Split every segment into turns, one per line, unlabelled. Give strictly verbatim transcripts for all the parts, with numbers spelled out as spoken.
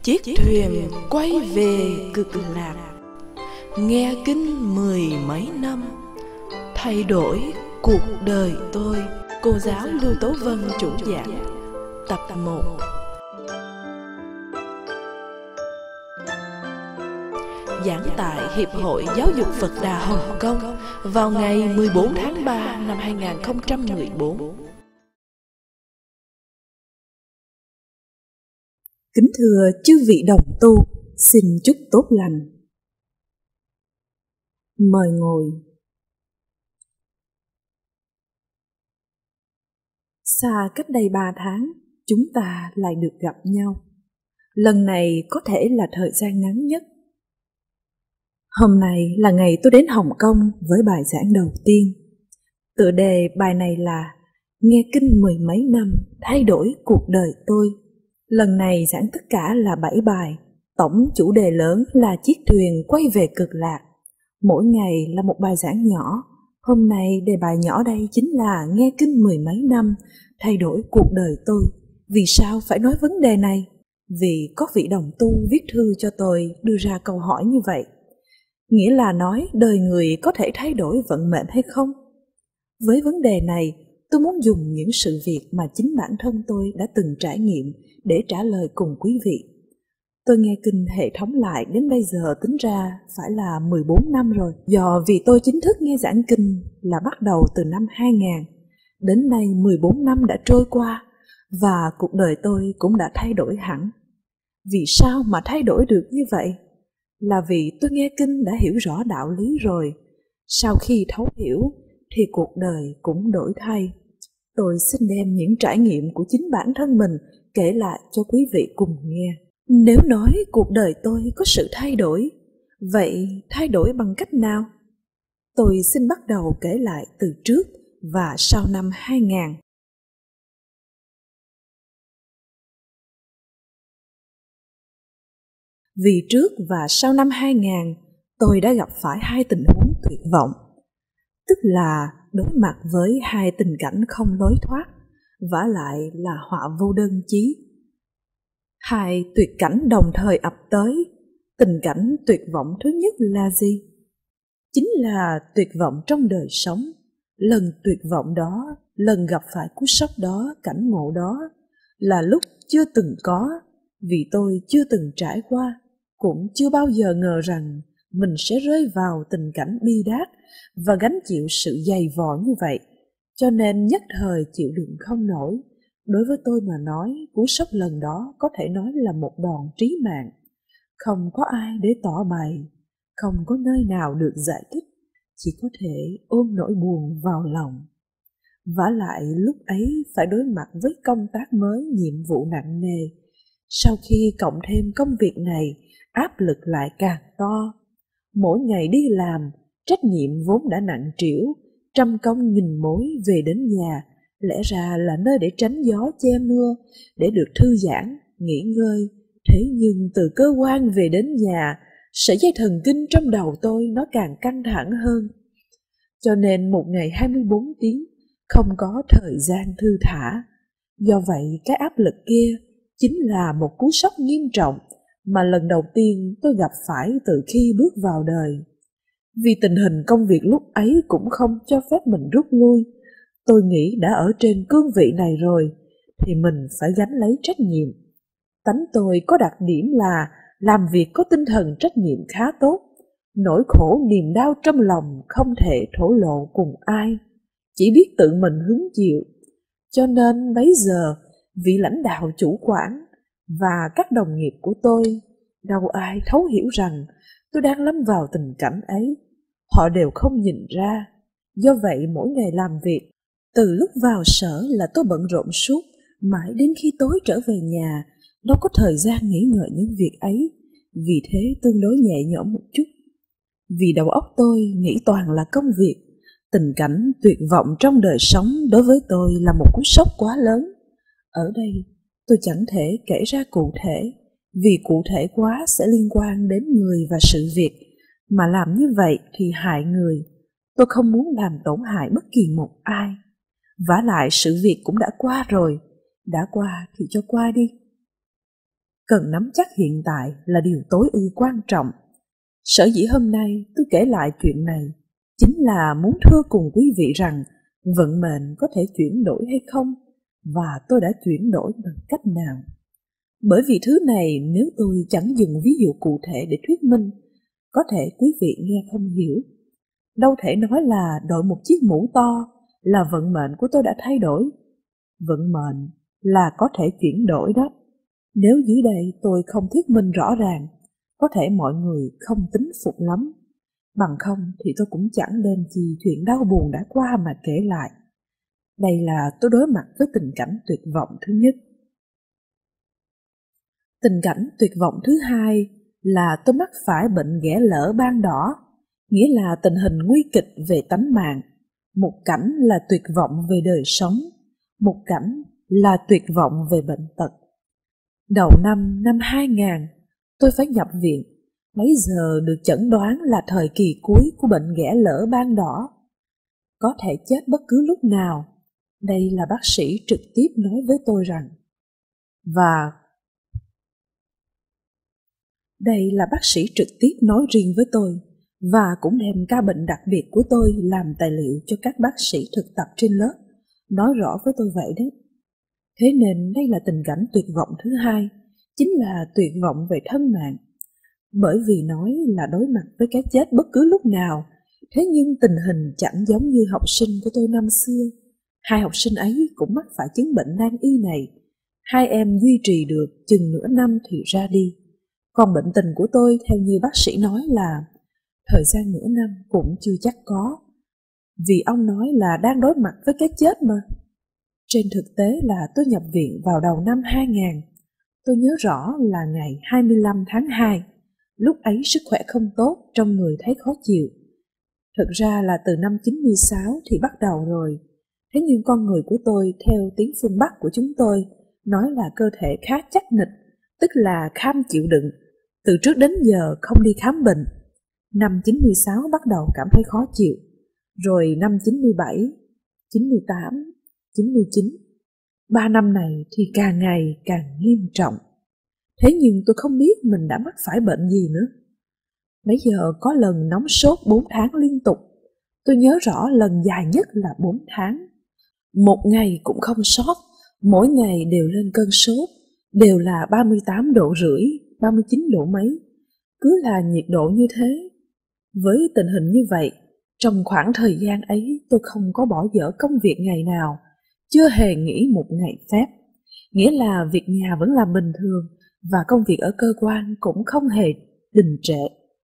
Chiếc thuyền quay về cực lạc, nghe kinh mười mấy năm, thay đổi cuộc đời tôi. Cô giáo Lưu Tố Vân chủ giảng. Tập một. Giảng tại Hiệp hội Giáo dục Phật Đà Hồng Kông vào ngày mười bốn tháng ba năm hai nghìn không trăm mười bốn.
Kính thưa chư vị đồng tu, xin chúc tốt lành. Mời ngồi. Xa cách đây ba tháng, chúng ta lại được gặp nhau. Lần này có thể là thời gian ngắn nhất. Hôm nay là ngày tôi đến Hồng Kông với bài giảng đầu tiên. Tựa đề bài này là Nghe kinh mười mấy năm, thay đổi cuộc đời tôi. Lần này giảng tất cả là bảy bài, tổng chủ đề lớn là chiếc thuyền quay về cực lạc. Mỗi ngày là một bài giảng nhỏ. Hôm nay đề bài nhỏ đây chính là nghe kinh mười mấy năm, thay đổi cuộc đời tôi. Vì sao phải nói vấn đề này? Vì có vị đồng tu viết thư cho tôi đưa ra câu hỏi như vậy. Nghĩa là nói đời người có thể thay đổi vận mệnh hay không? Với vấn đề này, tôi muốn dùng những sự việc mà chính bản thân tôi đã từng trải nghiệm để trả lời cùng quý vị. Tôi nghe kinh hệ thống lại đến bây giờ tính ra phải là mười bốn năm rồi. Do vì tôi chính thức nghe giảng kinh là bắt đầu từ năm hai nghìn. Đến nay mười bốn năm đã trôi qua và cuộc đời tôi cũng đã thay đổi hẳn. Vì sao mà thay đổi được như vậy? Là vì tôi nghe kinh đã hiểu rõ đạo lý rồi. Sau khi thấu hiểu thì cuộc đời cũng đổi thay. Tôi xin đem những trải nghiệm của chính bản thân mình kể lại cho quý vị cùng nghe. Nếu nói cuộc đời tôi có sự thay đổi, vậy thay đổi bằng cách nào? Tôi xin bắt đầu kể lại từ trước và sau năm hai nghìn. Vì trước và sau năm hai nghìn, tôi đã gặp phải hai tình huống tuyệt vọng. Tức là đối mặt với hai tình cảnh không lối thoát, vả lại là họa vô đơn chí. Hai tuyệt cảnh đồng thời ập tới. Tình cảnh tuyệt vọng thứ nhất là gì? Chính là tuyệt vọng trong đời sống. Lần tuyệt vọng đó, lần gặp phải cú sốc đó, cảnh ngộ đó là lúc chưa từng có, vì tôi chưa từng trải qua, cũng chưa bao giờ ngờ rằng mình sẽ rơi vào tình cảnh bi đát và gánh chịu sự dày vò như vậy, cho nên nhất thời chịu đựng không nổi. Đối với tôi mà nói, cú sốc lần đó có thể nói là một đòn trí mạng. Không có ai để tỏ bày, không có nơi nào được giải thích, chỉ có thể ôm nỗi buồn vào lòng. Vả lại lúc ấy phải đối mặt với công tác mới, nhiệm vụ nặng nề. Sau khi cộng thêm công việc này, áp lực lại càng to. Mỗi ngày đi làm, trách nhiệm vốn đã nặng trĩu, trăm công nghìn mối về đến nhà, lẽ ra là nơi để tránh gió che mưa, để được thư giãn, nghỉ ngơi. Thế nhưng từ cơ quan về đến nhà, sợi dây thần kinh trong đầu tôi nó càng căng thẳng hơn. Cho nên một ngày hai mươi bốn tiếng, không có thời gian thư thả. Do vậy cái áp lực kia chính là một cú sốc nghiêm trọng mà lần đầu tiên tôi gặp phải từ khi bước vào đời. Vì tình hình công việc lúc ấy cũng không cho phép mình rút lui, tôi nghĩ đã ở trên cương vị này rồi thì mình phải gánh lấy trách nhiệm. Tánh tôi có đặc điểm là làm việc có tinh thần trách nhiệm khá tốt. Nỗi khổ niềm đau trong lòng không thể thổ lộ cùng ai, chỉ biết tự mình hứng chịu. Cho nên bấy giờ vị lãnh đạo chủ quản và các đồng nghiệp của tôi, đâu ai thấu hiểu rằng tôi đang lâm vào tình cảnh ấy. Họ đều không nhìn ra. Do vậy mỗi ngày làm việc, từ lúc vào sở là tôi bận rộn suốt, mãi đến khi tối trở về nhà, đâu có thời gian nghĩ ngợi những việc ấy. Vì thế tương đối nhẹ nhõm một chút. Vì đầu óc tôi nghĩ toàn là công việc. Tình cảnh tuyệt vọng trong đời sống đối với tôi là một cú sốc quá lớn. Ở đây tôi chẳng thể kể ra cụ thể, vì cụ thể quá sẽ liên quan đến người và sự việc, mà làm như vậy thì hại người. Tôi không muốn làm tổn hại bất kỳ một ai. Vả lại sự việc cũng đã qua rồi, đã qua thì cho qua đi. cần nắm chắc hiện tại là điều tối ưu quan trọng. Sở dĩ hôm nay tôi kể lại chuyện này chính là muốn thưa cùng quý vị rằng vận mệnh có thể chuyển đổi hay không, và tôi đã chuyển đổi bằng cách nào. Bởi vì thứ này nếu tôi chẳng dùng ví dụ cụ thể để thuyết minh, có thể quý vị nghe không hiểu. Đâu thể nói là đội một chiếc mũ to là vận mệnh của tôi đã thay đổi. Vận mệnh là có thể chuyển đổi đó. Nếu dưới đây tôi không thuyết minh rõ ràng, có thể mọi người không tín phục lắm. Bằng không thì tôi cũng chẳng đem chi chuyện đau buồn đã qua mà kể lại. Đây là tôi đối mặt với tình cảnh tuyệt vọng thứ nhất. Tình cảnh tuyệt vọng thứ hai là tôi mắc phải bệnh ghẻ lở ban đỏ, nghĩa là tình hình nguy kịch về tánh mạng. Một cảnh là tuyệt vọng về đời sống, một cảnh là tuyệt vọng về bệnh tật. Đầu năm năm hai nghìn, tôi phải nhập viện. Bấy giờ được chẩn đoán là thời kỳ cuối của bệnh ghẻ lở ban đỏ. Có thể chết bất cứ lúc nào. Đây là bác sĩ trực tiếp nói với tôi rằng. Và Đây là bác sĩ trực tiếp nói riêng với tôi, và cũng đem ca bệnh đặc biệt của tôi làm tài liệu cho các bác sĩ thực tập trên lớp, nói rõ với tôi vậy đấy. Thế nên đây là tình cảnh tuyệt vọng thứ hai, chính là tuyệt vọng về thân mạng. Bởi vì nói là đối mặt với cái chết bất cứ lúc nào, thế nhưng tình hình chẳng giống như học sinh của tôi năm xưa. Hai học sinh ấy cũng mắc phải chứng bệnh nan y này. Hai em duy trì được chừng nửa năm thì ra đi. Còn bệnh tình của tôi theo như bác sĩ nói là thời gian nửa năm cũng chưa chắc có. Vì ông nói là đang đối mặt với cái chết mà. Trên thực tế là tôi nhập viện vào đầu năm hai nghìn. Tôi nhớ rõ là ngày hai mươi lăm tháng hai. Lúc ấy sức khỏe không tốt, trong người thấy khó chịu. Thực ra là từ năm chín mươi sáu thì bắt đầu rồi. Thế nhưng con người của tôi theo tiếng phương Bắc của chúng tôi nói là cơ thể khá chắc nịch, tức là kham chịu đựng. Từ trước đến giờ không đi khám bệnh. Năm chín mươi sáu bắt đầu cảm thấy khó chịu. Rồi năm chín mươi bảy, chín mươi tám, chín mươi chín. Ba năm này thì càng ngày càng nghiêm trọng. Thế nhưng tôi không biết mình đã mắc phải bệnh gì nữa. Bây giờ có lần nóng sốt bốn tháng liên tục. Tôi nhớ rõ lần dài nhất là bốn tháng. Một ngày cũng không sót, mỗi ngày đều lên cơn sốt, đều là ba mươi tám độ rưỡi, ba mươi chín độ mấy. Cứ là nhiệt độ như thế. Với tình hình như vậy, trong khoảng thời gian ấy tôi không có bỏ dở công việc ngày nào, chưa hề nghỉ một ngày phép. Nghĩa là việc nhà vẫn làm bình thường, và công việc ở cơ quan cũng không hề đình trệ.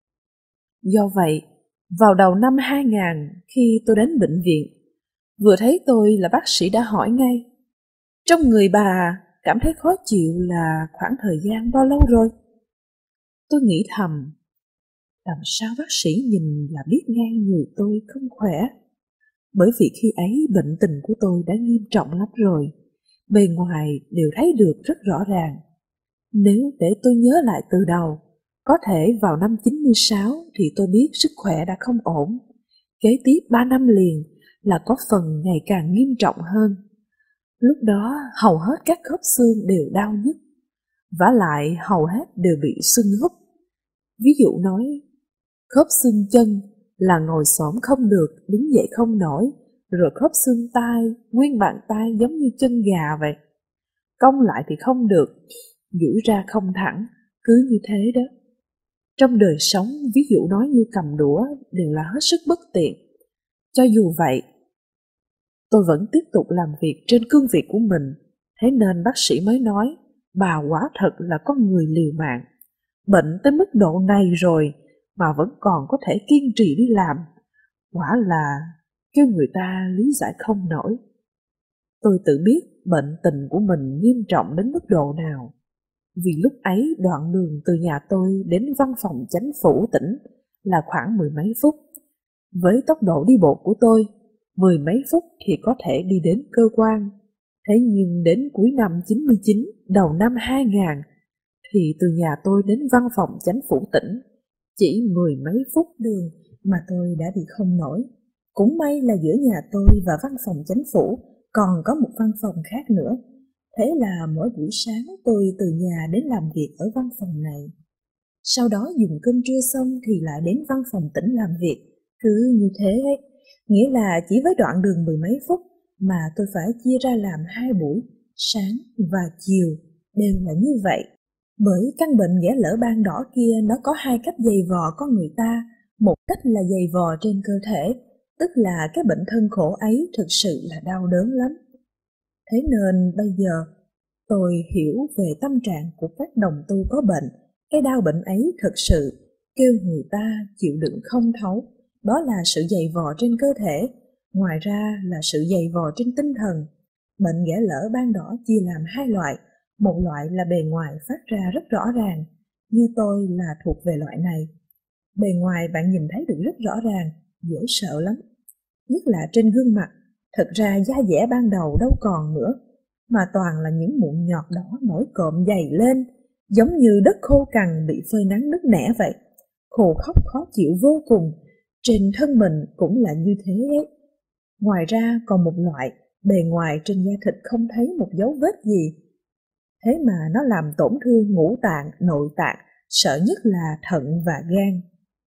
Do vậy, vào đầu năm hai nghìn khi tôi đến bệnh viện, vừa thấy tôi là bác sĩ đã hỏi ngay: trong người bà cảm thấy khó chịu là khoảng thời gian bao lâu rồi? Tôi nghĩ thầm, làm sao bác sĩ nhìn là biết ngay người tôi không khỏe? Bởi vì khi ấy bệnh tình của tôi đã nghiêm trọng lắm rồi, bề ngoài đều thấy được rất rõ ràng. Nếu để tôi nhớ lại từ đầu, có thể vào năm chín mươi sáu thì tôi biết sức khỏe đã không ổn. Kế tiếp ba năm liền là có phần ngày càng nghiêm trọng hơn. Lúc đó hầu hết các khớp xương đều đau nhức, vả lại hầu hết đều bị sưng húp. Ví dụ nói, khớp xương chân là ngồi xổm không được, đứng dậy không nổi, rồi khớp xương tay, nguyên bàn tay giống như chân gà vậy. Cong lại thì không được, duỗi ra không thẳng, cứ như thế đó. Trong đời sống, ví dụ nói như cầm đũa đều là hết sức bất tiện. Cho dù vậy, tôi vẫn tiếp tục làm việc trên cương vị của mình. Thế nên bác sĩ mới nói, bà quả thật là con người liều mạng. Bệnh tới mức độ này rồi mà vẫn còn có thể kiên trì đi làm. Quả là kêu người ta lý giải không nổi. Tôi tự biết bệnh tình của mình nghiêm trọng đến mức độ nào. Vì lúc ấy đoạn đường từ nhà tôi đến văn phòng chánh phủ tỉnh là khoảng mười mấy phút. Với tốc độ đi bộ của tôi, mười mấy phút thì có thể đi đến cơ quan. Thế nhưng đến cuối năm chín mươi chín, đầu năm hai nghìn, thì từ nhà tôi đến văn phòng chánh phủ tỉnh chỉ mười mấy phút đường mà tôi đã đi không nổi. Cũng may là giữa nhà tôi và văn phòng chánh phủ còn có một văn phòng khác nữa. Thế là mỗi buổi sáng tôi từ nhà đến làm việc ở văn phòng này. Sau đó dùng cơm trưa xong thì lại đến văn phòng tỉnh làm việc. Cứ như thế ấy, nghĩa là chỉ với đoạn đường mười mấy phút mà tôi phải chia ra làm hai buổi, sáng và chiều, đều là như vậy. Bởi căn bệnh ghẻ lở ban đỏ kia nó có hai cách giày vò con người ta. Một cách là giày vò trên cơ thể, tức là cái bệnh thân khổ ấy thực sự là đau đớn lắm. Thế nên bây giờ tôi hiểu về tâm trạng của các đồng tu có bệnh. Cái đau bệnh ấy thực sự kêu người ta chịu đựng không thấu. Đó là sự dày vò trên cơ thể, ngoài ra là sự dày vò trên tinh thần. Bệnh ghẻ lở ban đỏ chia làm hai loại. Một loại là bề ngoài phát ra rất rõ ràng, như tôi là thuộc về loại này. Bề ngoài bạn nhìn thấy được rất rõ ràng, dễ sợ lắm. Nhất là trên gương mặt, thật ra da dẻ ban đầu đâu còn nữa, mà toàn là những mụn nhọt đỏ nổi cộm dày lên, giống như đất khô cằn bị phơi nắng nứt nẻ vậy. Khô khốc khó chịu vô cùng, trên thân mình cũng là như thế ấy. Ngoài ra còn một loại, bề ngoài trên da thịt không thấy một dấu vết gì. Thế mà nó làm tổn thương ngũ tạng, nội tạng, sợ nhất là thận và gan.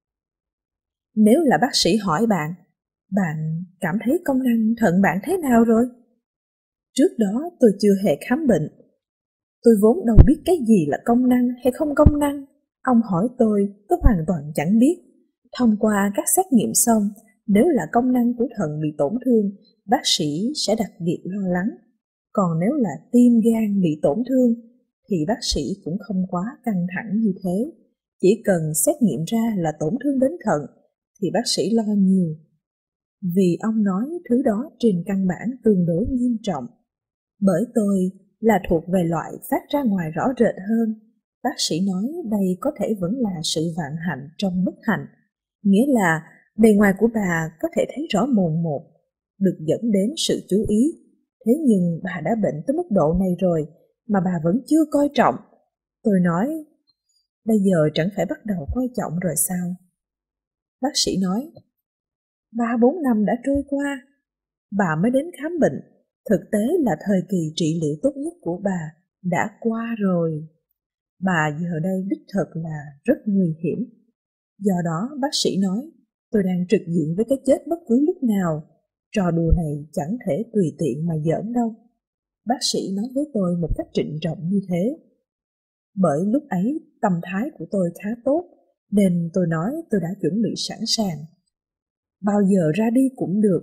Nếu là bác sĩ hỏi bạn, bạn cảm thấy công năng thận bạn thế nào rồi? Trước đó tôi chưa hề khám bệnh. Tôi vốn đâu biết cái gì là công năng hay không công năng. Ông hỏi tôi, tôi hoàn toàn chẳng biết. Thông qua các xét nghiệm xong, nếu là công năng của thận bị tổn thương, bác sĩ sẽ đặc biệt lo lắng. Còn nếu là tim gan bị tổn thương, thì bác sĩ cũng không quá căng thẳng như thế. Chỉ cần xét nghiệm ra là tổn thương đến thận, thì bác sĩ lo nhiều. Vì ông nói thứ đó trên căn bản tương đối nghiêm trọng. Bởi tôi là thuộc về loại phát ra ngoài rõ rệt hơn. Bác sĩ nói đây có thể vẫn là sự vạn hạnh trong bất hạnh. Nghĩa là bề ngoài của bà có thể thấy rõ mồn một, được dẫn đến sự chú ý. Thế nhưng bà đã bệnh tới mức độ này rồi mà bà vẫn chưa coi trọng. Tôi nói, bây giờ chẳng phải bắt đầu coi trọng rồi sao? Bác sĩ nói, ba bốn năm đã trôi qua, bà mới đến khám bệnh. Thực tế là thời kỳ trị liệu tốt nhất của bà đã qua rồi. Bà giờ đây đích thực là rất nguy hiểm. Do đó bác sĩ nói, tôi đang trực diện với cái chết bất cứ lúc nào. Trò đùa này chẳng thể tùy tiện mà giỡn đâu. Bác sĩ nói với tôi một cách trịnh trọng như thế. Bởi lúc ấy tâm thái của tôi khá tốt, nên tôi nói tôi đã chuẩn bị sẵn sàng. Bao giờ ra đi cũng được.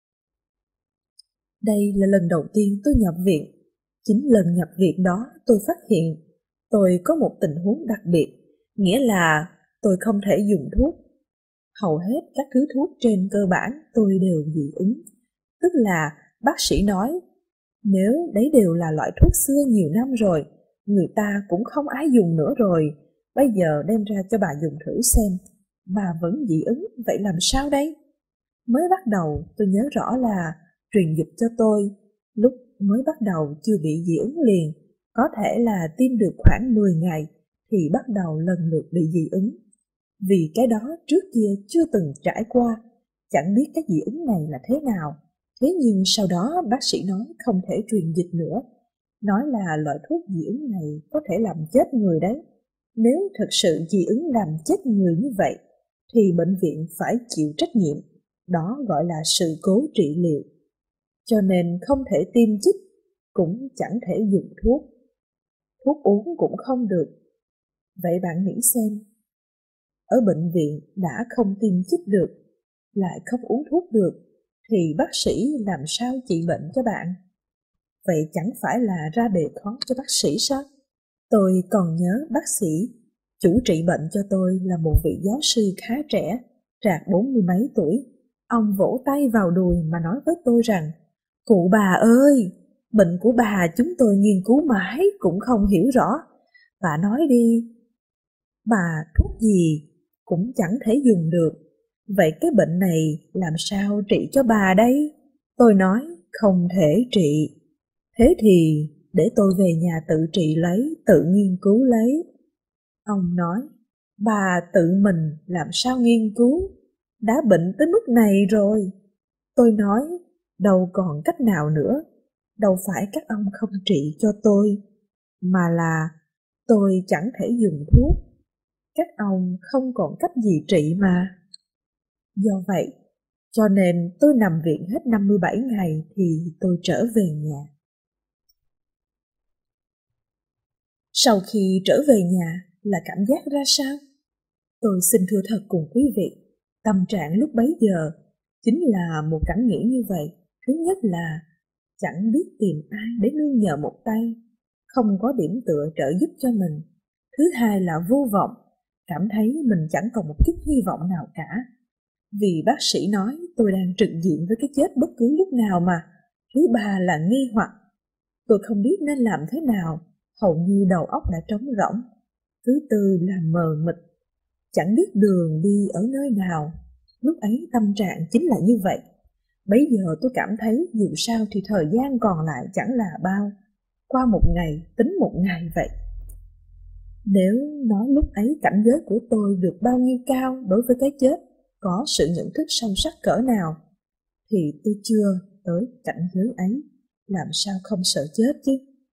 Đây là lần đầu tiên tôi nhập viện. Chính lần nhập viện đó tôi phát hiện tôi có một tình huống đặc biệt, nghĩa là tôi không thể dùng thuốc. Hầu hết các thứ thuốc trên cơ bản tôi đều dị ứng. Tức là bác sĩ nói, nếu đấy đều là loại thuốc xưa nhiều năm rồi, người ta cũng không ai dùng nữa rồi, bây giờ đem ra cho bà dùng thử xem. Bà vẫn dị ứng, vậy làm sao đây? Mới bắt đầu tôi nhớ rõ là truyền dịch cho tôi. Lúc mới bắt đầu chưa bị dị ứng liền, có thể là tiêm được khoảng mười ngày thì bắt đầu lần lượt bị dị ứng. Vì cái đó trước kia chưa từng trải qua, chẳng biết cái dị ứng này là thế nào. Thế nhưng sau đó bác sĩ nói không thể truyền dịch nữa, nói là loại thuốc dị ứng này có thể làm chết người đấy. Nếu thực sự dị ứng làm chết người như vậy, thì bệnh viện phải chịu trách nhiệm. Đó gọi là sự cố trị liệu. Cho nên không thể tiêm chích, cũng chẳng thể dùng thuốc. Thuốc uống cũng không được. Vậy bạn nghĩ xem, ở bệnh viện đã không tiêm chích được, lại không uống thuốc được, thì bác sĩ làm sao trị bệnh cho bạn? Vậy chẳng phải là ra bề khó cho bác sĩ sao? Tôi còn nhớ bác sĩ chủ trị bệnh cho tôi là một vị giáo sư khá trẻ, trạc bốn mươi mấy tuổi. Ông vỗ tay vào đùi mà nói với tôi rằng, cụ bà ơi, bệnh của bà chúng tôi nghiên cứu mãi cũng không hiểu rõ. Bà nói đi, bà thuốc gì cũng chẳng thể dùng được. Vậy cái bệnh này làm sao trị cho bà đây? Tôi nói, không thể trị. Thế thì để tôi về nhà tự trị lấy, tự nghiên cứu lấy. Ông nói, bà tự mình làm sao nghiên cứu? Đã bệnh tới mức này rồi. Tôi nói, đâu còn cách nào nữa. đâu phải các ông không trị cho tôi, mà là tôi chẳng thể dùng thuốc. Các ông không còn cách gì trị mà. Do vậy, cho nên tôi nằm viện hết năm mươi bảy ngày thì tôi trở về nhà. Sau khi trở về nhà là cảm giác ra sao? Tôi xin thưa thật cùng quý vị, tâm trạng lúc bấy giờ chính là một cảm nghĩ như vậy. Thứ nhất là chẳng biết tìm ai để nương nhờ một tay, không có điểm tựa trợ giúp cho mình. Thứ hai là vô vọng, cảm thấy mình chẳng còn một chút hy vọng nào cả. Vì bác sĩ nói tôi đang trực diện với cái chết bất cứ lúc nào mà. Thứ ba là nghi hoặc, tôi không biết nên làm thế nào, hầu như đầu óc đã trống rỗng. Thứ tư là mờ mịt, chẳng biết đường đi ở nơi nào. Lúc ấy tâm trạng chính là như vậy. Bấy giờ tôi cảm thấy dù sao thì thời gian còn lại chẳng là bao, qua một ngày tính một ngày vậy. Nếu nói lúc ấy cảnh giới của tôi được bao nhiêu cao đối với cái chết, có sự nhận thức sâu sắc cỡ nào, thì tôi chưa tới cảnh giới ấy, làm sao không sợ chết chứ.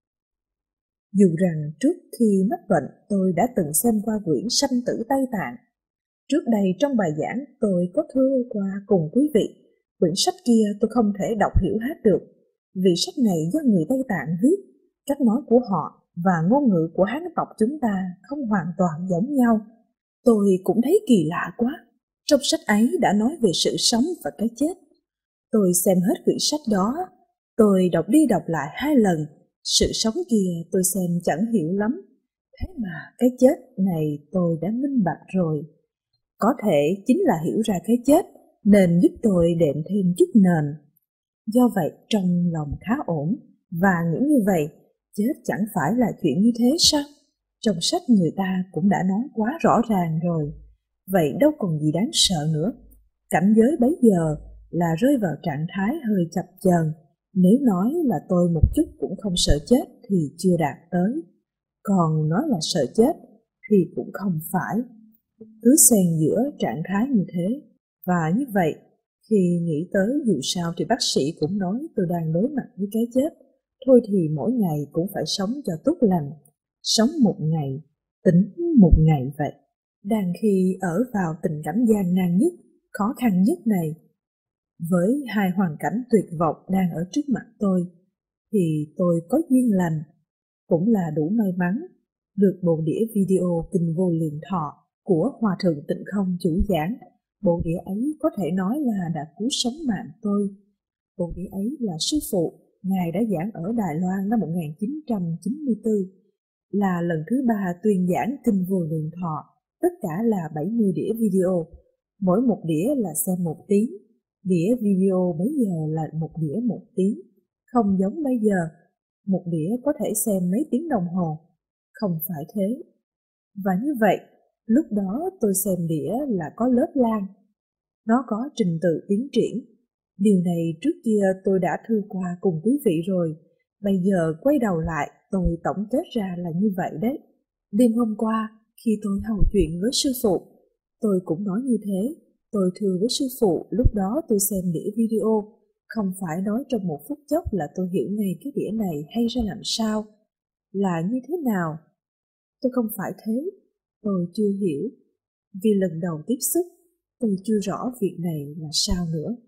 Dù rằng trước khi mắc bệnh tôi đã từng xem qua quyển Sanh tử Tây Tạng. Trước đây trong bài giảng tôi có thưa qua cùng quý vị, quyển sách kia tôi không thể đọc hiểu hết được, vì sách này do người Tây Tạng viết, cách nói của họ và ngôn ngữ của Hán tộc chúng ta không hoàn toàn giống nhau. Tôi cũng thấy kỳ lạ quá. Trong sách ấy đã nói về sự sống và cái chết. Tôi xem hết quyển sách đó, tôi đọc đi đọc lại hai lần. Sự sống kia tôi xem chẳng hiểu lắm, thế mà cái chết này tôi đã minh bạch rồi. Có thể chính là hiểu ra cái chết nên giúp tôi đệm thêm chút nền. Do vậy trong lòng khá ổn và nghĩ như vậy, chết chẳng phải là chuyện như thế sao? Trong sách người ta cũng đã nói quá rõ ràng rồi, vậy đâu còn gì đáng sợ nữa. Cảnh giới bấy giờ là rơi vào trạng thái hơi chập chờn. Nếu nói là tôi một chút cũng không sợ chết thì chưa đạt tới, còn nói là sợ chết thì cũng không phải. Cứ xen giữa trạng thái như thế. Và như vậy, khi nghĩ tới dù sao thì bác sĩ cũng nói tôi đang đối mặt với cái chết, thôi thì mỗi ngày cũng phải sống cho tốt lành, sống một ngày, tính một ngày vậy. Đang khi ở vào tình cảnh gian nan nhất, khó khăn nhất này, với hai hoàn cảnh tuyệt vọng đang ở trước mặt tôi, thì tôi có duyên lành, cũng là đủ may mắn, được bộ đĩa video Kinh Vô Lượng Thọ của Hòa Thượng Tịnh Không chủ giảng. Bộ đĩa ấy có thể nói là đã cứu sống mạng tôi. Bộ đĩa ấy là sư phụ, Ngài đã giảng ở Đài Loan năm một nghìn chín trăm chín mươi tư, là lần thứ ba tuyên giảng Kinh Vô Lượng Thọ, tất cả là bảy mươi đĩa video, mỗi một đĩa là xem một tiếng. Đĩa video bây giờ là một đĩa một tiếng, không giống bây giờ, một đĩa có thể xem mấy tiếng đồng hồ, không phải thế. Và như vậy, lúc đó tôi xem đĩa là có lớp lang, nó có trình tự tiến triển. Điều này trước kia tôi đã thưa qua cùng quý vị rồi, bây giờ quay đầu lại tôi tổng kết ra là như vậy đấy. Đêm hôm qua, khi tôi hầu chuyện với sư phụ, tôi cũng nói như thế. Tôi thưa với sư phụ, lúc đó tôi xem đĩa video, không phải nói trong một phút chốc là tôi hiểu ngay cái đĩa này hay ra làm sao, là như thế nào. Tôi không phải thế, tôi chưa hiểu, vì lần đầu tiếp xúc, tôi chưa rõ việc này là sao nữa.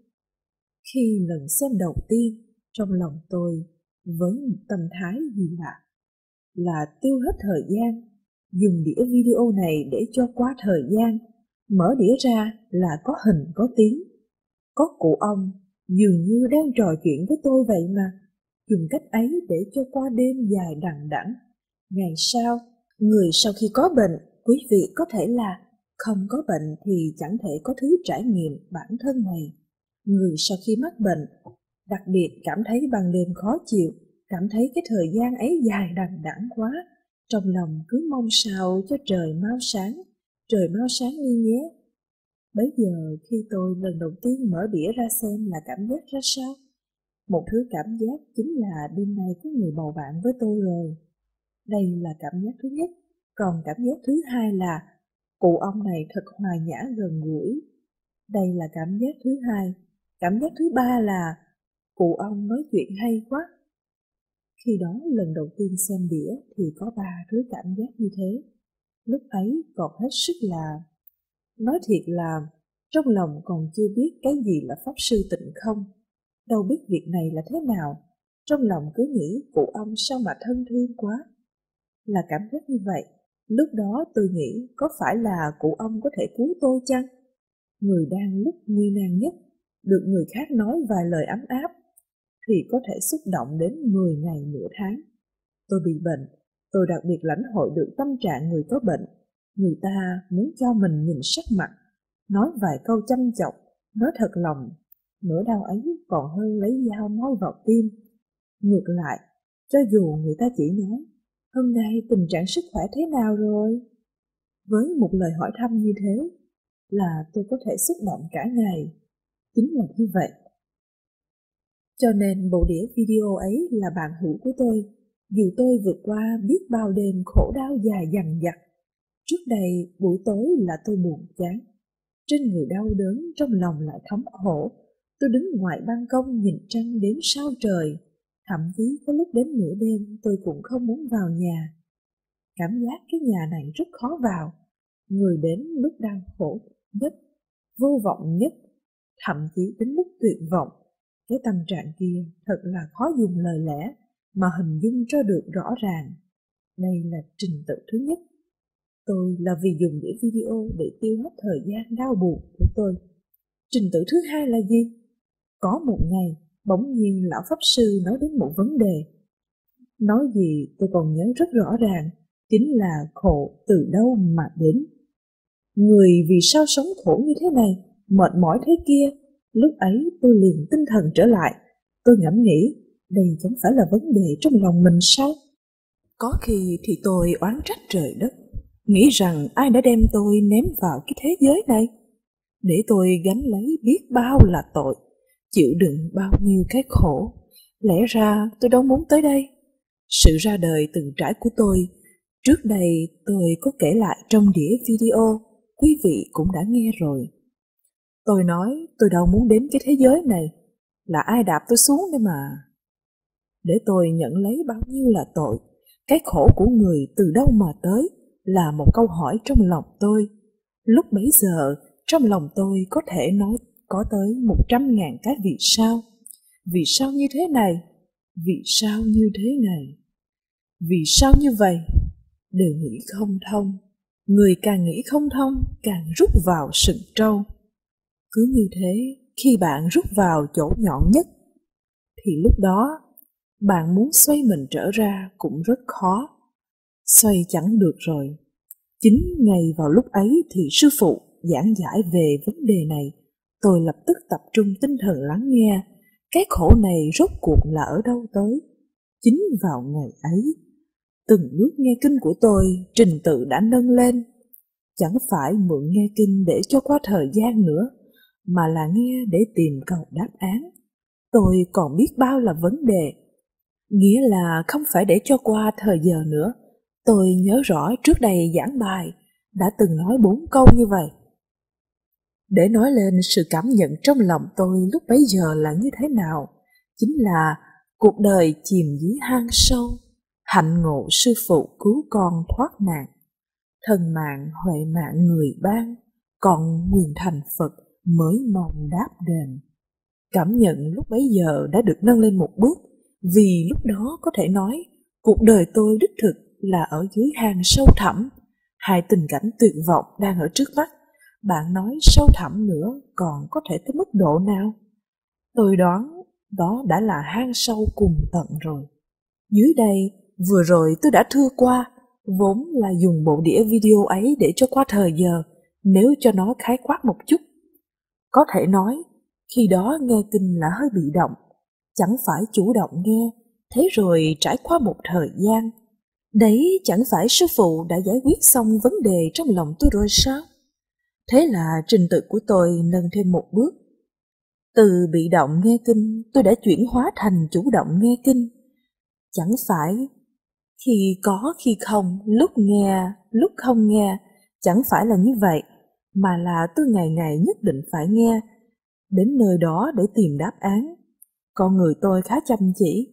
Khi lần xem đầu tiên, trong lòng tôi với một tâm thái gì lạ, là tiêu hết thời gian, dùng đĩa video này để cho qua thời gian. Mở đĩa ra là có hình có tiếng, có cụ ông dường như đang trò chuyện với tôi vậy mà, dùng cách ấy để cho qua đêm dài đằng đẵng. Ngày sau, người sau khi có bệnh, quý vị có thể là không có bệnh thì chẳng thể có thứ trải nghiệm bản thân này. Người sau khi mắc bệnh, đặc biệt cảm thấy ban đêm khó chịu, cảm thấy cái thời gian ấy dài đằng đẵng quá, trong lòng cứ mong sao cho trời mau sáng, trời mau sáng đi nhé. Bấy giờ khi tôi lần đầu tiên mở đĩa ra xem là cảm giác ra sao? Một thứ cảm giác chính là đêm nay có người bầu bạn với tôi rồi. Đây là cảm giác thứ nhất. Còn cảm giác thứ hai là cụ ông này thật hòa nhã gần gũi. Đây là cảm giác thứ hai. Cảm giác thứ ba là cụ ông nói chuyện hay quá. Khi đó lần đầu tiên xem đĩa thì có ba thứ cảm giác như thế. Lúc ấy còn hết sức là... Nói thiệt là trong lòng còn chưa biết cái gì là Pháp Sư Tịnh Không. Đâu biết việc này là thế nào. Trong lòng cứ nghĩ cụ ông sao mà thân thương quá. Là cảm giác như vậy. Lúc đó tôi nghĩ có phải là cụ ông có thể cứu tôi chăng? Người đang lúc nguy nan nhất, được người khác nói vài lời ấm áp, thì có thể xúc động đến mười ngày nửa tháng. Tôi bị bệnh, tôi đặc biệt lãnh hội được tâm trạng người có bệnh. Người ta muốn cho mình nhìn sắc mặt, nói vài câu chăm chọc, nói thật lòng. Nỗi đau ấy còn hơn lấy dao moi vào tim. Ngược lại, cho dù người ta chỉ nói, hôm nay tình trạng sức khỏe thế nào rồi? Với một lời hỏi thăm như thế, là tôi có thể xúc động cả ngày. Chính là như vậy. Cho nên bộ đĩa video ấy là bạn hữu của tôi, dù tôi vượt qua biết bao đêm khổ đau dài dằng dặc. Trước đây, buổi tối là tôi buồn chán. Trên người đau đớn, trong lòng lại thống khổ. Tôi đứng ngoài ban công nhìn trăng đến sao trời. Thậm chí có lúc đến nửa đêm tôi cũng không muốn vào nhà. Cảm giác cái nhà này rất khó vào. Người đến lúc đau khổ nhất, vô vọng nhất, thậm chí đến lúc tuyệt vọng. Cái tâm trạng kia thật là khó dùng lời lẽ mà hình dung cho được rõ ràng. Đây là trình tự thứ nhất. Tôi là vì dùng đĩa video để tiêu hết thời gian đau buồn của tôi. Trình tự thứ hai là gì? Có một ngày, bỗng nhiên lão Pháp Sư nói đến một vấn đề. Nói gì tôi còn nhớ rất rõ ràng, chính là khổ từ đâu mà đến. Người vì sao sống khổ như thế này, mệt mỏi thế kia. Lúc ấy tôi liền tinh thần trở lại. Tôi ngẫm nghĩ, đây chẳng phải là vấn đề trong lòng mình sao? Có khi thì tôi oán trách trời đất, nghĩ rằng ai đã đem tôi ném vào cái thế giới này, để tôi gánh lấy biết bao là tội, chịu đựng bao nhiêu cái khổ. Lẽ ra tôi đâu muốn tới đây. Sự ra đời từng trải của tôi, trước đây tôi có kể lại trong đĩa video, quý vị cũng đã nghe rồi. Tôi nói tôi đâu muốn đến cái thế giới này, là ai đạp tôi xuống đây mà. Để tôi nhận lấy bao nhiêu là tội, cái khổ của người từ đâu mà tới, là một câu hỏi trong lòng tôi. Lúc bấy giờ, trong lòng tôi có thể nói có tới một trăm ngàn cái vì sao. Vì sao như thế này? Vì sao như thế này? Vì sao như vậy? Đều nghĩ không thông. Người càng nghĩ không thông, càng rút vào sừng trâu. Cứ như thế, khi bạn rút vào chỗ nhọn nhất, thì lúc đó, bạn muốn xoay mình trở ra cũng rất khó. Xoay chẳng được rồi. Chính ngay vào lúc ấy thì sư phụ giảng giải về vấn đề này. Tôi lập tức tập trung tinh thần lắng nghe. Cái khổ này rốt cuộc là ở đâu tới? Chính vào ngày ấy, từng bước nghe kinh của tôi trình tự đã nâng lên. Chẳng phải mượn nghe kinh để cho qua thời gian nữa, mà là nghe để tìm cầu đáp án. Tôi còn biết bao là vấn đề. Nghĩa là không phải để cho qua thời giờ nữa. Tôi nhớ rõ trước đây giảng bài đã từng nói bốn câu như vậy. Để nói lên sự cảm nhận trong lòng tôi lúc bấy giờ là như thế nào, chính là cuộc đời chìm dưới hang sâu, hạnh ngộ sư phụ cứu con thoát nạn. Thần mạng huệ mạng người ban, còn nguyền thành Phật mới mong đáp đền. Cảm nhận lúc bấy giờ đã được nâng lên một bước, vì lúc đó có thể nói cuộc đời tôi đích thực là ở dưới hang sâu thẳm. Hai tình cảnh tuyệt vọng đang ở trước mắt. Bạn nói sâu thẳm nữa còn có thể tới mức độ nào? Tôi đoán đó đã là hang sâu cùng tận rồi. Dưới đây, vừa rồi tôi đã thưa qua, vốn là dùng bộ đĩa video ấy để cho qua thời giờ, nếu cho nó khái quát một chút. Có thể nói, khi đó nghe kinh là hơi bị động, chẳng phải chủ động nghe, thế rồi trải qua một thời gian. Đấy chẳng phải sư phụ đã giải quyết xong vấn đề trong lòng tôi rồi sao? Thế là trình tự của tôi nâng thêm một bước. Từ bị động nghe kinh, tôi đã chuyển hóa thành chủ động nghe kinh. Chẳng phải khi có khi không, lúc nghe, lúc không nghe, chẳng phải là như vậy, mà là tôi ngày ngày nhất định phải nghe, đến nơi đó để tìm đáp án. Con người tôi khá chăm chỉ,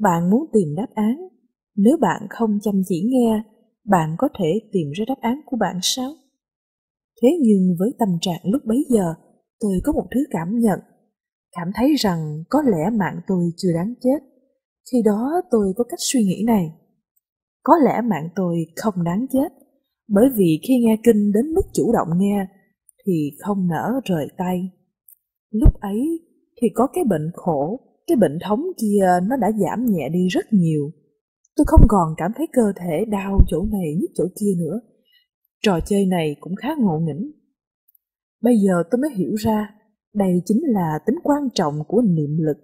Bạn muốn tìm đáp án, nếu bạn không chăm chỉ nghe, bạn có thể tìm ra đáp án của bạn sao? Thế nhưng với tâm trạng lúc bấy giờ, tôi có một thứ cảm nhận, cảm thấy rằng có lẽ mạng tôi chưa đáng chết. Khi đó tôi có cách suy nghĩ này: có lẽ mạng tôi không đáng chết, bởi vì khi nghe kinh đến mức chủ động nghe thì không nỡ rời tay. Lúc ấy thì có cái bệnh khổ, cái bệnh thống kia nó đã giảm nhẹ đi rất nhiều. Tôi không còn cảm thấy cơ thể đau chỗ này nhức chỗ kia nữa. Trò chơi này cũng khá ngộ nghĩnh. Bây giờ tôi mới hiểu ra, đây chính là tính quan trọng của niệm lực.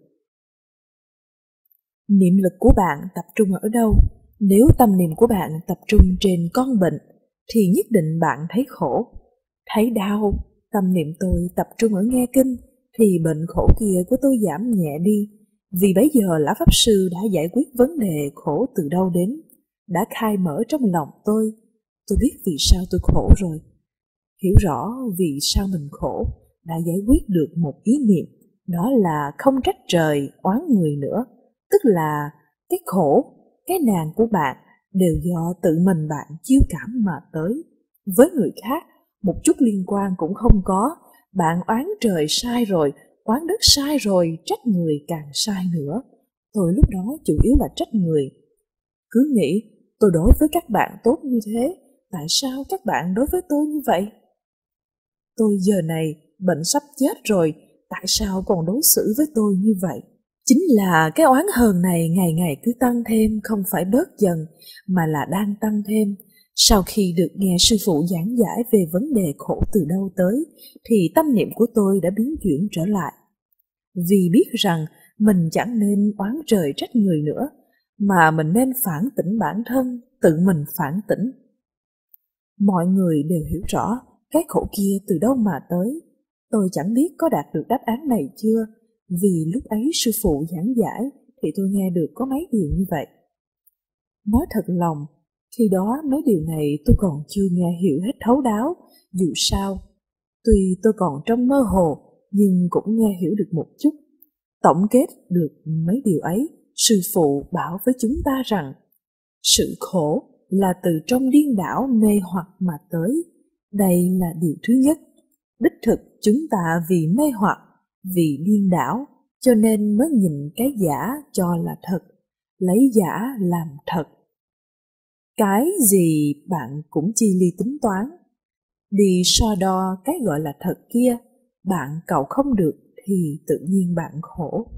Niệm lực của bạn tập trung ở đâu? Nếu tâm niệm của bạn tập trung trên con bệnh, thì nhất định bạn thấy khổ, thấy đau. Tâm niệm tôi tập trung ở nghe kinh, thì bệnh khổ kia của tôi giảm nhẹ đi. Vì bấy giờ Lão Pháp Sư đã giải quyết vấn đề khổ từ đâu đến, đã khai mở trong lòng tôi. Tôi biết vì sao tôi khổ rồi. Hiểu rõ vì sao mình khổ, đã giải quyết được một ý niệm, đó là không trách trời, oán người nữa. Tức là cái khổ, cái nạn của bạn đều do tự mình bạn chiêu cảm mà tới. Với người khác, một chút liên quan cũng không có. Bạn oán trời sai rồi, oán đất sai rồi, trách người càng sai nữa. Tôi lúc đó chủ yếu là trách người. Cứ nghĩ tôi đối với các bạn tốt như thế, tại sao các bạn đối với tôi như vậy? Tôi giờ này bệnh sắp chết rồi, tại sao còn đối xử với tôi như vậy? Chính là cái oán hờn này ngày ngày cứ tăng thêm, không phải bớt dần, mà là đang tăng thêm. Sau khi được nghe sư phụ giảng giải về vấn đề khổ từ đâu tới, thì tâm niệm của tôi đã biến chuyển trở lại. Vì biết rằng mình chẳng nên oán trời trách người nữa, mà mình nên phản tỉnh bản thân, tự mình phản tỉnh. Mọi người đều hiểu rõ cái khổ kia từ đâu mà tới. Tôi chẳng biết có đạt được đáp án này chưa, vì lúc ấy sư phụ giảng giải thì tôi nghe được có mấy điều như vậy. Nói thật lòng, khi đó mấy điều này tôi còn chưa nghe hiểu hết thấu đáo. Dù sao, tuy tôi còn trong mơ hồ, nhưng cũng nghe hiểu được một chút. Tổng kết được mấy điều ấy, sư phụ bảo với chúng ta rằng sự khổ là từ trong điên đảo mê hoặc mà tới. Đây là điều thứ nhất. Đích thực chúng ta vì mê hoặc, vì điên đảo, cho nên mới nhìn cái giả cho là thật, lấy giả làm thật. Cái gì bạn cũng chi ly tính toán, đi so đo cái gọi là thật kia, bạn cậu không được thì tự nhiên bạn khổ.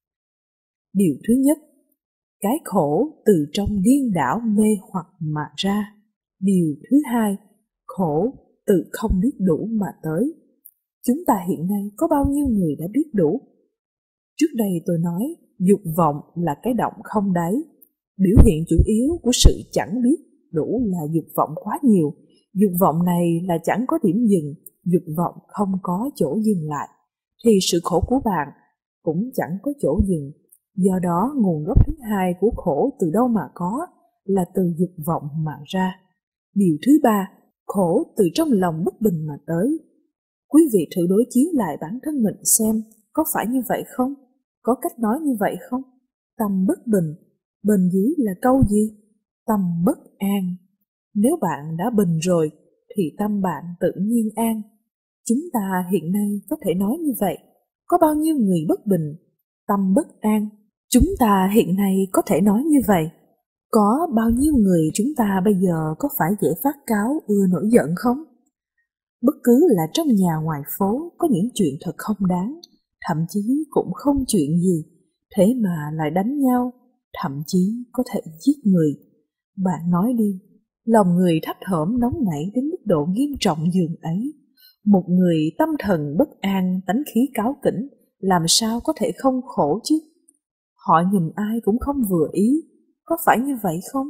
Điều thứ nhất, cái khổ từ trong điên đảo mê hoặc mà ra. Điều thứ hai, khổ từ không biết đủ mà tới. Chúng ta hiện nay có bao nhiêu người đã biết đủ? Trước đây tôi nói dục vọng là cái động không đáy. Biểu hiện chủ yếu của sự chẳng biết đủ là dục vọng quá nhiều. Dục vọng này là chẳng có điểm dừng, dục vọng không có chỗ dừng lại, thì sự khổ của bạn cũng chẳng có chỗ dừng. Do đó nguồn gốc thứ hai của khổ từ đâu mà có, là từ dục vọng mà ra. Điều thứ ba, khổ từ trong lòng bất bình mà tới. Quý vị thử đối chiếu lại bản thân mình xem, có phải như vậy không? Có cách nói như vậy không? Tâm bất bình, bên dưới là câu gì? Tâm bất an. Nếu bạn đã bình rồi, thì tâm bạn tự nhiên an. Chúng ta hiện nay có thể nói như vậy. Có bao nhiêu người bất bình, tâm bất an? Chúng ta hiện nay có thể nói như vậy. Có bao nhiêu người chúng ta bây giờ có phải dễ phát cáo, ưa nổi giận không? Bất cứ là trong nhà ngoài phố có những chuyện thật không đáng, thậm chí cũng không chuyện gì, thế mà lại đánh nhau, thậm chí có thể giết người. Bạn nói đi, lòng người thấp thỏm nóng nảy đến mức độ nghiêm trọng dường ấy. Một người tâm thần bất an, tánh khí cáu kỉnh, làm sao có thể không khổ chứ? Họ nhìn ai cũng không vừa ý, có phải như vậy không?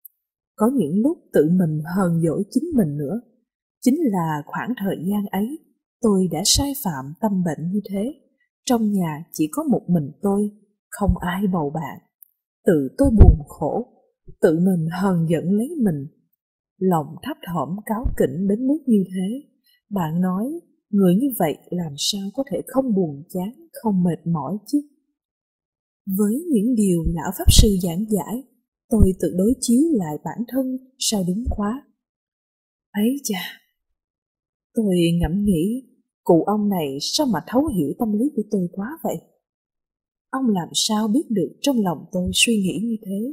Có những lúc tự mình hờn dỗi chính mình nữa. Chính là khoảng thời gian ấy, tôi đã sai phạm tâm bệnh như thế. Trong nhà chỉ có một mình tôi, không ai bầu bạn. Tự tôi buồn khổ, tự mình hờn giận lấy mình. Lòng thấp thỏm cáu kỉnh đến mức như thế. Bạn nói, người như vậy làm sao có thể không buồn chán, không mệt mỏi chứ? Với những điều lão Pháp Sư giảng giải, tôi tự đối chiếu lại bản thân sao đúng quá. Ấy chà, tôi ngẫm nghĩ, cụ ông này sao mà thấu hiểu tâm lý của tôi quá vậy? Ông làm sao biết được trong lòng tôi suy nghĩ như thế?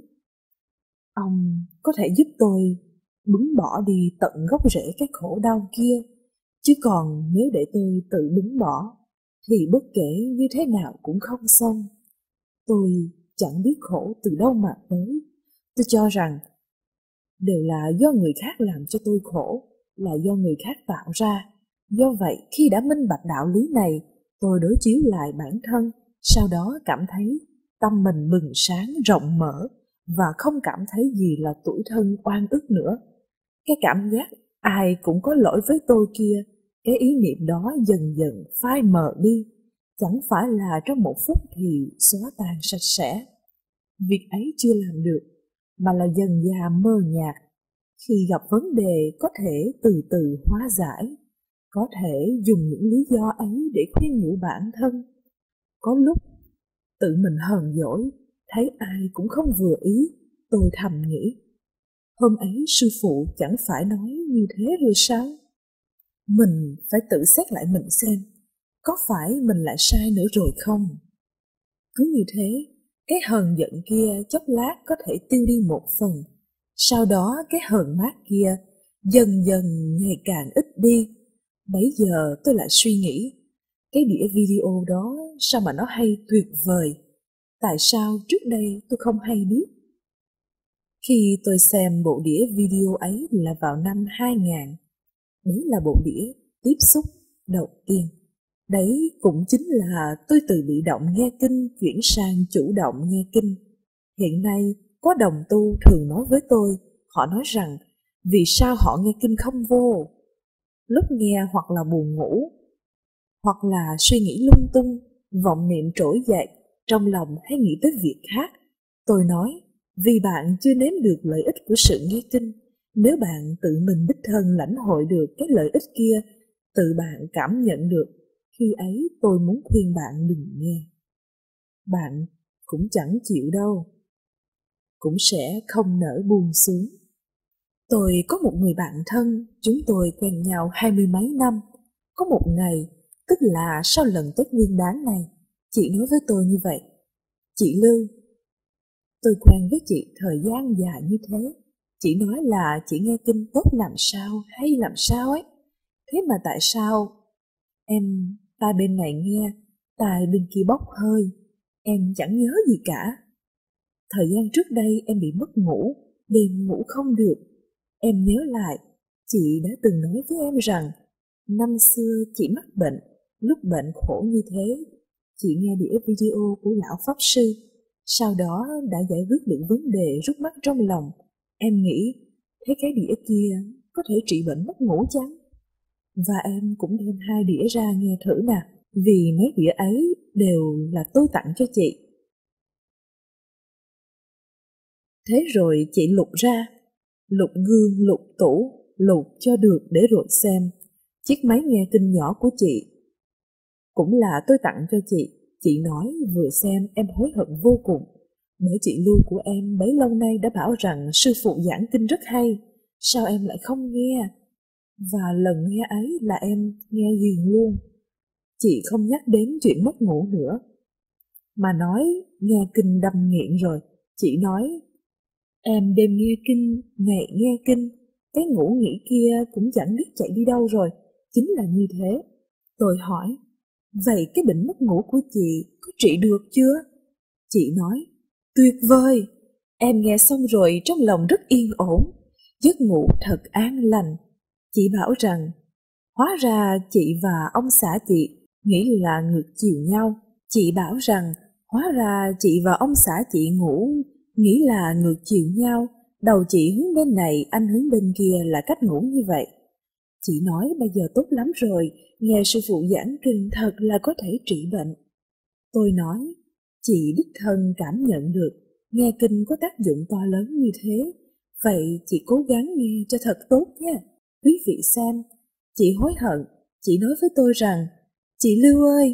Ông có thể giúp tôi bứng bỏ đi tận gốc rễ cái khổ đau kia, chứ còn nếu để tôi tự bứng bỏ, thì bất kể như thế nào cũng không xong. Tôi chẳng biết khổ từ đâu mà tới. Tôi cho rằng đều là do người khác làm cho tôi khổ, là do người khác tạo ra. Do vậy, khi đã minh bạch đạo lý này, tôi đối chiếu lại bản thân, sau đó cảm thấy tâm mình bừng sáng rộng mở và không cảm thấy gì là tủi thân oan ức nữa. Cái cảm giác ai cũng có lỗi với tôi kia, cái ý niệm đó dần dần phai mờ đi, chẳng phải là trong một phút thì xóa tan sạch sẽ. Việc ấy chưa làm được, mà là dần dà mơ nhạt. Khi gặp vấn đề có thể từ từ hóa giải, có thể dùng những lý do ấy để khuyên nhủ bản thân. Có lúc tự mình hờn dỗi, thấy ai cũng không vừa ý, tôi thầm nghĩ, hôm ấy sư phụ chẳng phải nói như thế rồi sao? Mình phải tự xét lại mình xem, có phải mình lại sai nữa rồi không? Cứ như thế, cái hờn giận kia chốc lát có thể tiêu đi một phần, sau đó cái hờn mát kia dần dần ngày càng ít đi. Bấy giờ tôi lại suy nghĩ, cái đĩa video đó sao mà nó hay tuyệt vời, tại sao trước đây tôi không hay biết? Khi tôi xem bộ đĩa video ấy là vào năm hai nghìn, đấy là bộ đĩa tiếp xúc đầu tiên. Đấy cũng chính là tôi từ bị động nghe kinh chuyển sang chủ động nghe kinh. Hiện nay có đồng tu thường nói với tôi, họ nói rằng vì sao họ nghe kinh không vô. Lúc nghe hoặc là buồn ngủ, hoặc là suy nghĩ lung tung, vọng niệm trỗi dậy, trong lòng hay nghĩ tới việc khác. Tôi nói, vì bạn chưa nếm được lợi ích của sự nghe kinh. Nếu bạn tự mình đích thân lãnh hội được cái lợi ích kia, tự bạn cảm nhận được, khi ấy tôi muốn khuyên bạn đừng nghe. Bạn cũng chẳng chịu đâu, cũng sẽ không nỡ buông xuống. Tôi có một người bạn thân, chúng tôi quen nhau hai mươi mấy năm. Có một ngày, tức là sau lần Tết Nguyên Đán này, chị nói với tôi như vậy. Chị Lưu, tôi quen với chị thời gian dài như thế. Chị nói là chị nghe kinh tốt làm sao, hay làm sao ấy. Thế mà tại sao em tai bên này nghe, tai bên kia bốc hơi, em chẳng nhớ gì cả. Thời gian trước đây em bị mất ngủ, đêm ngủ không được. Em nhớ lại, chị đã từng nói với em rằng, năm xưa chị mắc bệnh, lúc bệnh khổ như thế, chị nghe đĩa video của lão Pháp Sư, sau đó đã giải quyết được vấn đề rút mắt trong lòng. Em nghĩ, thế cái đĩa kia có thể trị bệnh mất ngủ chăng? Và em cũng đem hai đĩa ra nghe thử nè, vì mấy đĩa ấy đều là tôi tặng cho chị. Thế rồi chị lục ra, lục gương, lục tủ, lục cho được để rồi xem. Chiếc máy nghe kinh nhỏ của chị cũng là tôi tặng cho chị. Chị nói vừa xem em hối hận vô cùng, bởi chị Lưu của em bấy lâu nay đã bảo rằng sư phụ giảng kinh rất hay, sao em lại không nghe? Và lần nghe ấy là em nghe ghiền luôn. Chị không nhắc đến chuyện mất ngủ nữa, mà nói nghe kinh đâm nghiện rồi. Chị nói, em đêm nghe kinh, ngày nghe kinh, cái ngủ nghỉ kia cũng chẳng biết chạy đi đâu rồi. Chính là như thế. Tôi hỏi, vậy cái bệnh mất ngủ của chị có trị được chưa? Chị nói, tuyệt vời. Em nghe xong rồi trong lòng rất yên ổn, giấc ngủ thật an lành. Chị bảo rằng, hóa ra chị và ông xã chị nghĩ là ngược chiều nhau. Chị bảo rằng, hóa ra chị và ông xã chị ngủ nghĩ là ngược chiều nhau. Đầu chị hướng bên này, anh hướng bên kia là cách ngủ như vậy. Chị nói bây giờ tốt lắm rồi, nghe sư phụ giảng kinh thật là có thể trị bệnh. Tôi nói, chị đích thân cảm nhận được, nghe kinh có tác dụng to lớn như thế. Vậy chị cố gắng nghe cho thật tốt nha. Quý vị xem, chị hối hận, chị nói với tôi rằng, chị Lưu ơi,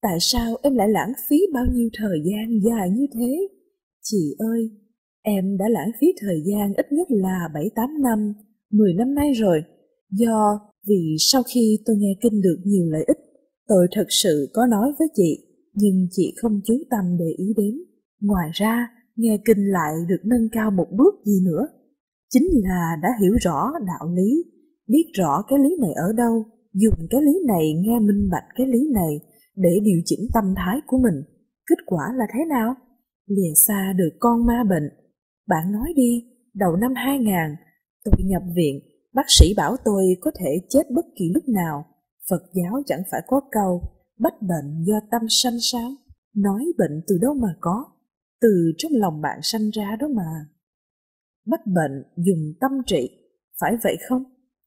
Tại sao em lại lãng phí bao nhiêu thời gian dài như thế? Chị ơi, em đã lãng phí thời gian ít nhất là bảy tám năm, mười năm nay rồi. Do vì sau khi tôi nghe kinh được nhiều lợi ích, tôi thật sự có nói với chị, nhưng chị không chú tâm để ý đến. Ngoài ra, nghe kinh lại được nâng cao một bước gì nữa. Chính là đã hiểu rõ đạo lý, biết rõ cái lý này ở đâu, dùng cái lý này nghe minh bạch cái lý này để điều chỉnh tâm thái của mình. Kết quả là thế nào? Lìa xa được con ma bệnh. Bạn nói đi, đầu năm hai nghìn, tôi nhập viện, bác sĩ bảo tôi có thể chết bất kỳ lúc nào. Phật giáo chẳng phải có câu, bách bệnh do tâm sanh sao? Nói bệnh từ đâu mà có? Từ trong lòng bạn sanh ra đó mà. Bách bệnh dùng tâm trị, phải vậy không?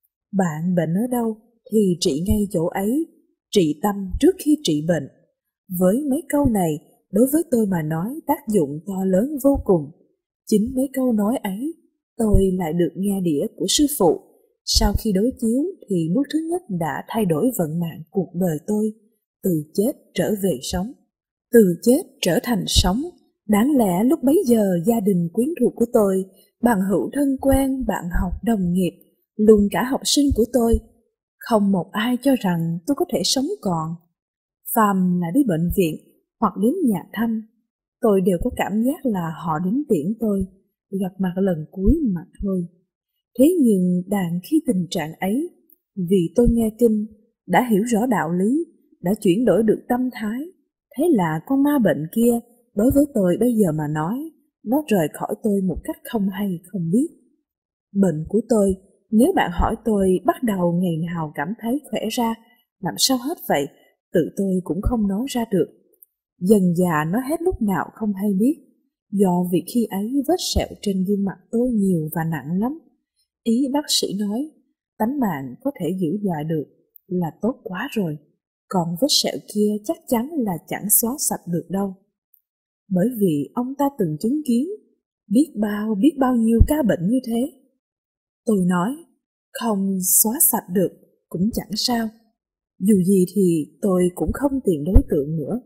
Bạn bệnh ở đâu thì trị ngay chỗ ấy, trị tâm trước khi trị bệnh. Với mấy câu này, đối với tôi mà nói tác dụng to lớn vô cùng. Chính mấy câu nói ấy, tôi lại được nghe đĩa của sư phụ. Sau khi đối chiếu thì bước thứ nhất đã thay đổi vận mạng cuộc đời tôi, từ chết trở về sống, từ chết trở thành sống. Đáng lẽ lúc bấy giờ gia đình quyến thuộc của tôi, bằng hữu thân quen, bạn học, đồng nghiệp, luôn cả học sinh của tôi, không một ai cho rằng tôi có thể sống còn. Phàm là đi bệnh viện hoặc đến nhà thăm, tôi đều có cảm giác là họ đến tiễn tôi, gặp mặt lần cuối mà thôi. Thế nhưng đàn khi tình trạng ấy, vì tôi nghe kinh, đã hiểu rõ đạo lý, đã chuyển đổi được tâm thái, thế là con ma bệnh kia, đối với tôi bây giờ mà nói, nó rời khỏi tôi một cách không hay không biết. Bệnh của tôi, nếu bạn hỏi tôi bắt đầu ngày nào cảm thấy khỏe ra, làm sao hết vậy, tự tôi cũng không nói ra được. Dần dà nói hết lúc nào không hay biết, do vì khi ấy vết sẹo trên gương mặt tôi nhiều và nặng lắm. Ý bác sĩ nói, tánh mạng có thể giữ lại được là tốt quá rồi, còn vết sẹo kia chắc chắn là chẳng xóa sạch được đâu. Bởi vì ông ta từng chứng kiến, biết bao biết bao nhiêu ca bệnh như thế. Tôi nói, không xóa sạch được cũng chẳng sao, dù gì thì tôi cũng không tìm đối tượng nữa.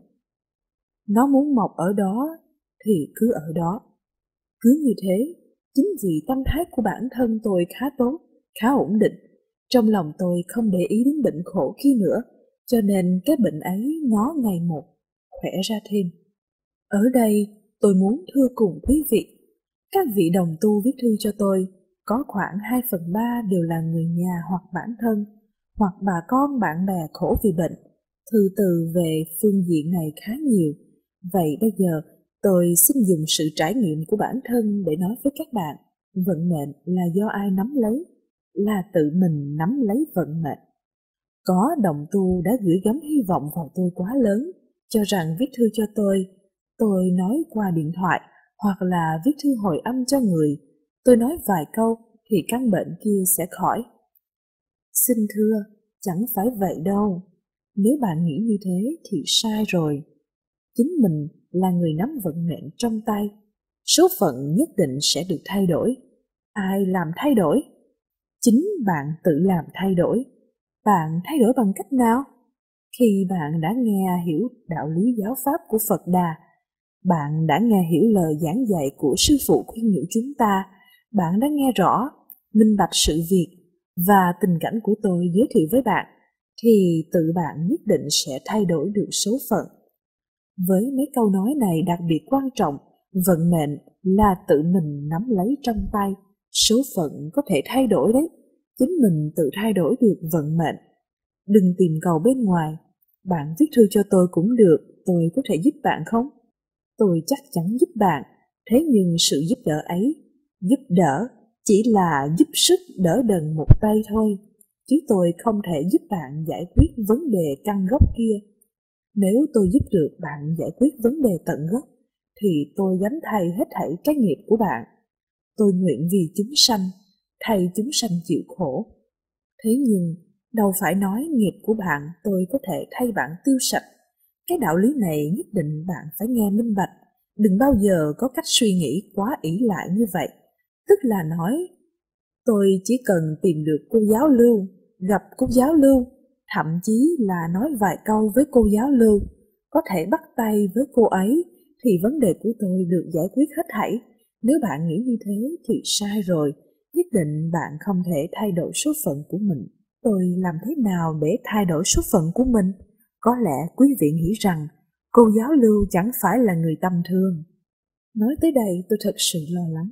Nó muốn mọc ở đó thì cứ ở đó. Cứ như thế, chính vì tâm thái của bản thân tôi khá tốt, khá ổn định, trong lòng tôi không để ý đến bệnh khổ kia nữa, cho nên cái bệnh ấy nó ngày một khỏe ra thêm. Ở đây tôi muốn thưa cùng quý vị, các vị đồng tu viết thư cho tôi, có khoảng hai phần ba đều là người nhà hoặc bản thân, hoặc bà con bạn bè khổ vì bệnh. Thư từ về phương diện này khá nhiều. Vậy bây giờ tôi xin dùng sự trải nghiệm của bản thân để nói với các bạn, vận mệnh là do ai nắm lấy? Là tự mình nắm lấy vận mệnh. Có đồng tu đã gửi gắm hy vọng vào tôi quá lớn, cho rằng viết thư cho tôi, tôi nói qua điện thoại, hoặc là viết thư hồi âm cho người, tôi nói vài câu thì căn bệnh kia sẽ khỏi. Xin thưa, chẳng phải vậy đâu. Nếu bạn nghĩ như thế thì sai rồi. Chính mình là người nắm vận mệnh trong tay. Số phận nhất định sẽ được thay đổi. Ai làm thay đổi? Chính bạn tự làm thay đổi. Bạn thay đổi bằng cách nào? Khi bạn đã nghe hiểu đạo lý giáo pháp của Phật Đà, bạn đã nghe hiểu lời giảng dạy của sư phụ khuyên nhủ chúng ta, bạn đã nghe rõ, minh bạch sự việc và tình cảnh của tôi giới thiệu với bạn, thì tự bạn nhất định sẽ thay đổi được số phận. Với mấy câu nói này đặc biệt quan trọng, vận mệnh là tự mình nắm lấy trong tay, số phận có thể thay đổi đấy, chính mình tự thay đổi được vận mệnh. Đừng tìm cầu bên ngoài, bạn viết thư cho tôi cũng được, tôi có thể giúp bạn không? Tôi chắc chắn giúp bạn, thế nhưng sự giúp đỡ ấy, giúp đỡ chỉ là giúp sức đỡ đần một tay thôi, chứ tôi không thể giúp bạn giải quyết vấn đề căn gốc kia. Nếu tôi giúp được bạn giải quyết vấn đề tận gốc, thì tôi gánh thay hết thảy cái nghiệp của bạn. Tôi nguyện vì chúng sanh, thay chúng sanh chịu khổ. Thế nhưng, đâu phải nói nghiệp của bạn tôi có thể thay bạn tiêu sạch. Cái đạo lý này nhất định bạn phải nghe minh bạch. Đừng bao giờ có cách suy nghĩ quá ỷ lại như vậy. Tức là nói, tôi chỉ cần tìm được cô giáo Lưu, gặp cô giáo Lưu, thậm chí là nói vài câu với cô giáo Lưu, có thể bắt tay với cô ấy, thì vấn đề của tôi được giải quyết hết thảy. Nếu bạn nghĩ như thế thì sai rồi, nhất định bạn không thể thay đổi số phận của mình. Tôi làm thế nào để thay đổi số phận của mình? Có lẽ quý vị nghĩ rằng cô giáo Lưu chẳng phải là người tầm thường. Nói tới đây tôi thật sự lo lắng.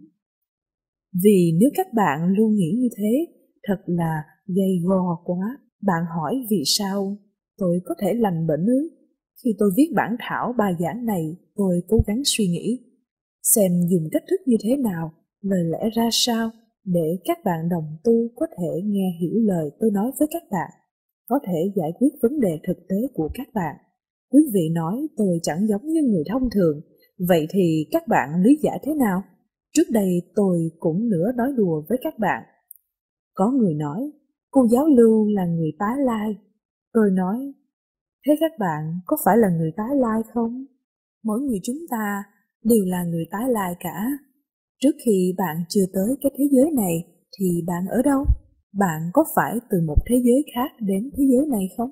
Vì nếu các bạn luôn nghĩ như thế, thật là gay go quá. Bạn hỏi vì sao tôi có thể lành bệnh ư? Khi tôi viết bản thảo bài giảng này, tôi cố gắng suy nghĩ, xem dùng cách thức như thế nào, lời lẽ ra sao, để các bạn đồng tu có thể nghe hiểu lời tôi nói với các bạn, có thể giải quyết vấn đề thực tế của các bạn. Quý vị nói tôi chẳng giống như người thông thường, vậy thì các bạn lý giải thế nào? Trước đây tôi cũng nửa nói đùa với các bạn. Có người nói, cô giáo Lưu là người tái lai. Tôi nói, thế các bạn có phải là người tái lai không? Mỗi người chúng ta đều là người tái lai cả. Trước khi bạn chưa tới cái thế giới này thì bạn ở đâu? Bạn có phải từ một thế giới khác đến thế giới này không?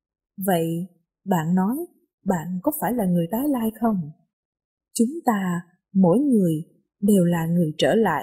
Vậy bạn nói, bạn có phải là người tái lai không? Chúng ta, mỗi người, đều là người trở lại.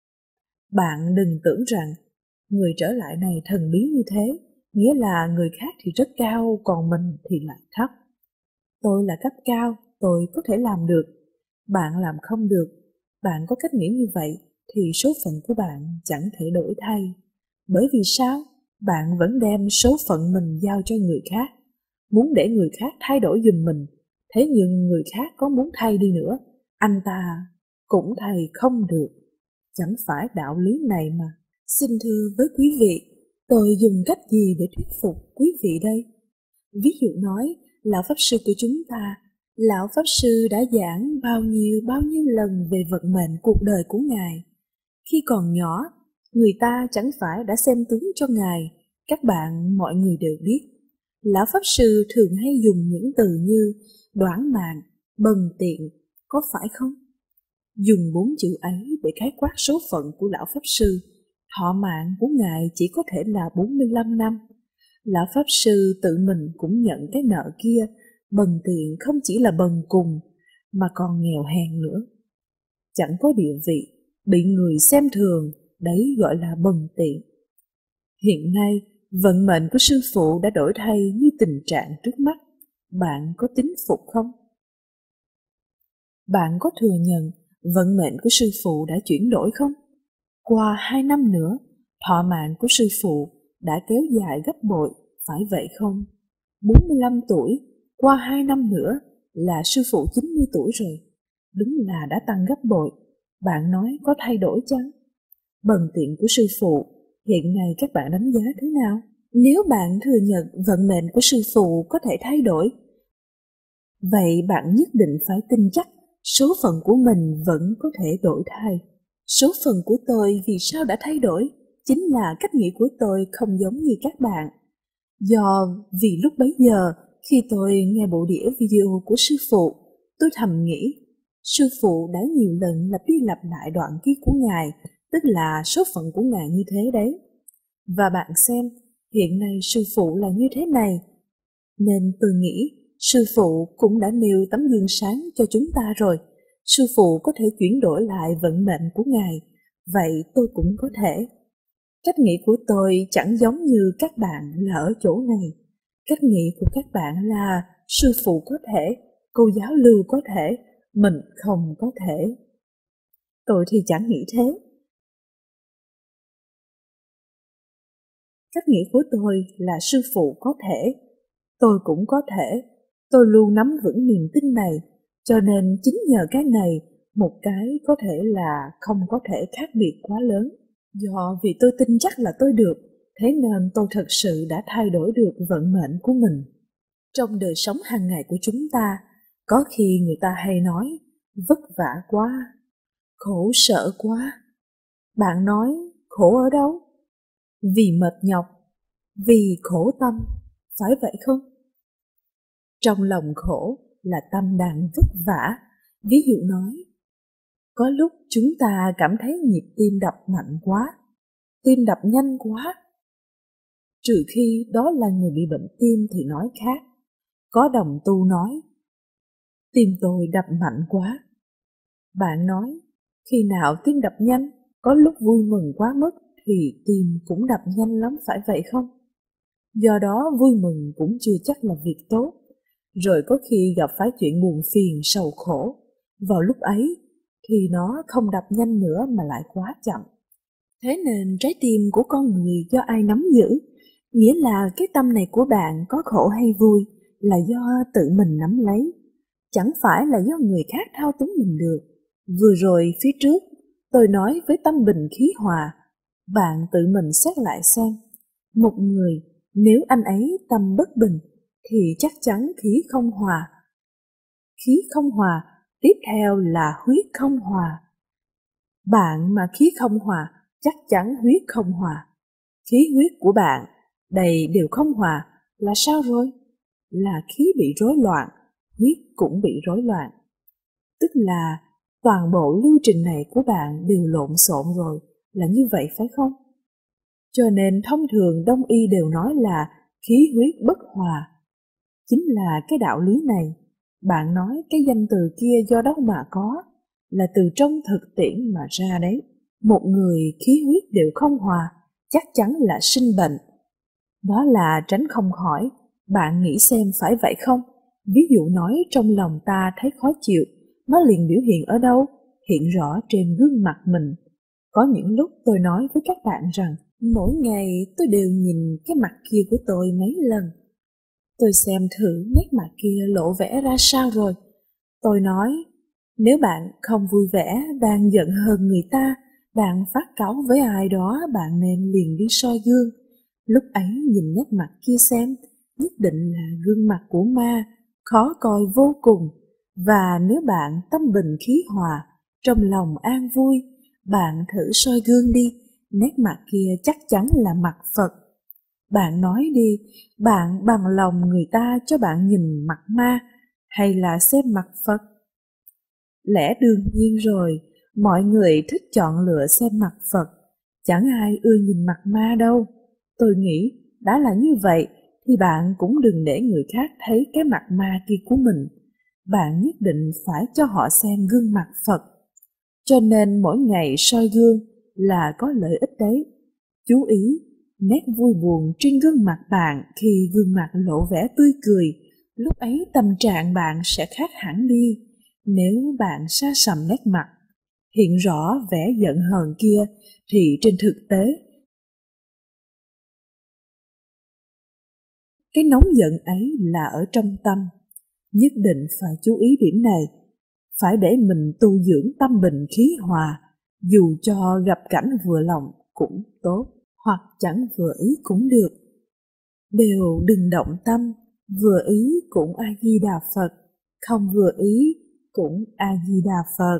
Bạn đừng tưởng rằng người trở lại này thần bí như thế, nghĩa là người khác thì rất cao, còn mình thì lại thấp. Tôi là cấp cao, tôi có thể làm được. Bạn làm không được. Bạn có cách nghĩ như vậy thì số phận của bạn chẳng thể đổi thay. Bởi vì sao? Bạn vẫn đem số phận mình giao cho người khác, muốn để người khác thay đổi giùm mình. Thế nhưng người khác có muốn thay đi nữa, anh ta cũng thay không được. Chẳng phải đạo lý này mà. Xin thưa với quý vị, tôi dùng cách gì để thuyết phục quý vị đây? Ví dụ nói, Lão Pháp Sư của chúng ta, Lão Pháp Sư đã giảng bao nhiêu bao nhiêu lần về vận mệnh cuộc đời của Ngài. Khi còn nhỏ, người ta chẳng phải đã xem tướng cho Ngài, các bạn mọi người đều biết. Lão Pháp Sư thường hay dùng những từ như đoản mạn, bần tiện, có phải không? Dùng bốn chữ ấy để khái quát số phận của Lão Pháp Sư. Thọ mạng của Ngài chỉ có thể là bốn mươi lăm năm. Lão Pháp Sư tự mình cũng nhận cái nợ kia, bần tiện không chỉ là bần cùng, mà còn nghèo hèn nữa. Chẳng có địa vị, bị người xem thường, đấy gọi là bần tiện. Hiện nay, vận mệnh của sư phụ đã đổi thay như tình trạng trước mắt. Bạn có tín phục không? Bạn có thừa nhận vận mệnh của sư phụ đã chuyển đổi không? Qua hai năm nữa, thọ mạng của sư phụ đã kéo dài gấp bội, phải vậy không? bốn mươi lăm tuổi, qua hai năm nữa là sư phụ chín mươi tuổi rồi. Đúng là đã tăng gấp bội. Bạn nói có thay đổi chăng? Bần tiện của sư phụ, hiện nay các bạn đánh giá thế nào? Nếu bạn thừa nhận vận mệnh của sư phụ có thể thay đổi, vậy bạn nhất định phải tin chắc số phận của mình vẫn có thể đổi thay. Số phận của tôi vì sao đã thay đổi? Chính là cách nghĩ của tôi không giống như các bạn. Do vì lúc bấy giờ, khi tôi nghe bộ đĩa video của sư phụ, tôi thầm nghĩ, sư phụ đã nhiều lần lặp đi lặp lại đoạn kia của Ngài, tức là số phận của Ngài như thế đấy. Và bạn xem, hiện nay sư phụ là như thế này. Nên tôi nghĩ, sư phụ cũng đã nêu tấm gương sáng cho chúng ta rồi. Sư phụ có thể chuyển đổi lại vận mệnh của Ngài, vậy tôi cũng có thể. Cách nghĩ của tôi chẳng giống như các bạn là ở chỗ này. Cách nghĩ của các bạn là sư phụ có thể, cô giáo Lưu có thể, mình không có thể. Tôi thì chẳng nghĩ thế. Cách nghĩ của tôi là sư phụ có thể, tôi cũng có thể. Tôi luôn nắm vững niềm tin này, cho nên chính nhờ cái này, một cái có thể là không có thể khác biệt quá lớn. Do vì tôi tin chắc là tôi được, thế nên tôi thật sự đã thay đổi được vận mệnh của mình. Trong đời sống hàng ngày của chúng ta, có khi người ta hay nói, vất vả quá, khổ sở quá. Bạn nói, khổ ở đâu? Vì mệt nhọc, vì khổ tâm, phải vậy không? Trong lòng khổ là tâm đang vất vả. Ví dụ nói, có lúc chúng ta cảm thấy nhịp tim đập mạnh quá, tim đập nhanh quá. Trừ khi đó là người bị bệnh tim thì nói khác. Có đồng tu nói, tim tôi đập mạnh quá. Bạn nói, khi nào tim đập nhanh, có lúc vui mừng quá mức thì tim cũng đập nhanh lắm, phải vậy không? Do đó vui mừng cũng chưa chắc là việc tốt, rồi có khi gặp phải chuyện buồn phiền sầu khổ, vào lúc ấy thì nó không đập nhanh nữa mà lại quá chậm. Thế nên trái tim của con người do ai nắm giữ, nghĩa là cái tâm này của bạn có khổ hay vui là do tự mình nắm lấy, chẳng phải là do người khác thao túng mình được. Vừa rồi phía trước tôi nói với tâm bình khí hòa, bạn tự mình xét lại xem, một người nếu anh ấy tâm bất bình thì chắc chắn khí không hòa. Khí không hòa, tiếp theo là huyết không hòa. Bạn mà khí không hòa, chắc chắn huyết không hòa. Khí huyết của bạn đầy đều không hòa là sao rồi? Là khí bị rối loạn, huyết cũng bị rối loạn. Tức là toàn bộ lưu trình này của bạn đều lộn xộn rồi, là như vậy phải không? Cho nên thông thường Đông y đều nói là khí huyết bất hòa. Chính là cái đạo lý này. Bạn nói cái danh từ kia do đâu mà có, là từ trong thực tiễn mà ra đấy. Một người khí huyết đều không hòa, chắc chắn là sinh bệnh. Đó là tránh không khỏi. Bạn nghĩ xem phải vậy không? Ví dụ nói trong lòng ta thấy khó chịu, nó liền biểu hiện ở đâu? Hiện rõ trên gương mặt mình. Có những lúc tôi nói với các bạn rằng, mỗi ngày tôi đều nhìn cái mặt kia của tôi mấy lần. Tôi xem thử nét mặt kia lộ vẻ ra sao rồi. Tôi nói, nếu bạn không vui vẻ, đang giận hờn người ta, đang phát cáu với ai đó, bạn nên liền đi soi gương. Lúc ấy nhìn nét mặt kia xem, nhất định là gương mặt của ma, khó coi vô cùng. Và nếu bạn tâm bình khí hòa, trong lòng an vui, bạn thử soi gương đi, nét mặt kia chắc chắn là mặt Phật. Bạn nói đi, bạn bằng lòng người ta cho bạn nhìn mặt ma, hay là xem mặt Phật? Lẽ đương nhiên rồi, mọi người thích chọn lựa xem mặt Phật, chẳng ai ưa nhìn mặt ma đâu. Tôi nghĩ, đã là như vậy, thì bạn cũng đừng để người khác thấy cái mặt ma kia của mình. Bạn nhất định phải cho họ xem gương mặt Phật. Cho nên mỗi ngày soi gương là có lợi ích đấy. Chú ý, nét vui buồn trên gương mặt bạn khi gương mặt lộ vẻ tươi cười, lúc ấy tâm trạng bạn sẽ khác hẳn đi. Nếu bạn sa sầm nét mặt, hiện rõ vẻ giận hờn kia, thì trên thực tế, cái nóng giận ấy là ở trong tâm. Nhất định phải chú ý điểm này, phải để mình tu dưỡng tâm bình khí hòa, dù cho gặp cảnh vừa lòng cũng tốt, hoặc chẳng vừa ý cũng được. Đều đừng động tâm, vừa ý cũng A-di-đà Phật, không vừa ý cũng A-di-đà Phật.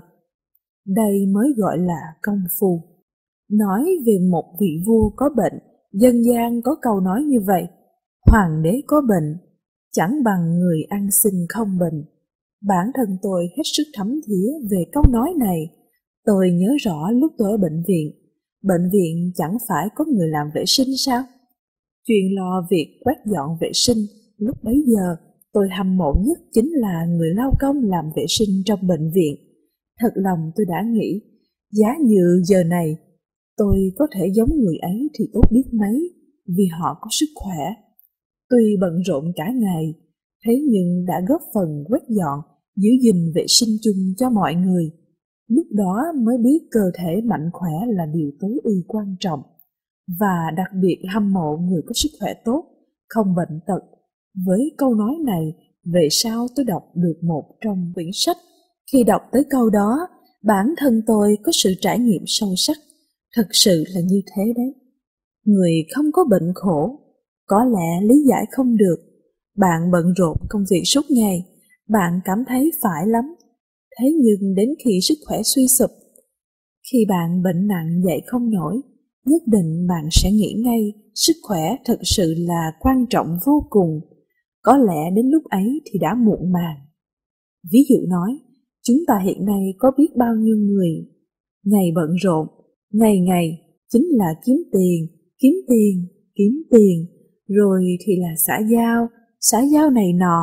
Đây mới gọi là công phu. Nói về một vị vua có bệnh, dân gian có câu nói như vậy, hoàng đế có bệnh, chẳng bằng người ăn xin không bệnh. Bản thân tôi hết sức thấm thía về câu nói này. Tôi nhớ rõ lúc tôi ở bệnh viện, bệnh viện chẳng phải có người làm vệ sinh sao? Chuyện lo việc quét dọn vệ sinh, lúc bấy giờ tôi hâm mộ nhất chính là người lao công làm vệ sinh trong bệnh viện. Thật lòng tôi đã nghĩ, giá như giờ này tôi có thể giống người ấy thì tốt biết mấy, vì họ có sức khỏe. Tuy bận rộn cả ngày, thế nhưng đã góp phần quét dọn, giữ gìn vệ sinh chung cho mọi người. Lúc đó mới biết cơ thể mạnh khỏe là điều tối ưu quan trọng, và đặc biệt hâm mộ người có sức khỏe tốt, không bệnh tật. Với câu nói này, về sau tôi đọc được một trong quyển sách. Khi đọc tới câu đó, bản thân tôi có sự trải nghiệm sâu sắc. Thật sự là như thế đấy. Người không có bệnh khổ, có lẽ lý giải không được. Bạn bận rộn công việc suốt ngày, bạn cảm thấy phải lắm. Thế nhưng đến khi sức khỏe suy sụp, khi bạn bệnh nặng dậy không nổi, nhất định bạn sẽ nghĩ ngay sức khỏe thật sự là quan trọng vô cùng. Có lẽ đến lúc ấy thì đã muộn màng. Ví dụ nói, chúng ta hiện nay có biết bao nhiêu người ngày bận rộn, ngày ngày chính là kiếm tiền, kiếm tiền, kiếm tiền, rồi thì là xã giao, xã giao này nọ,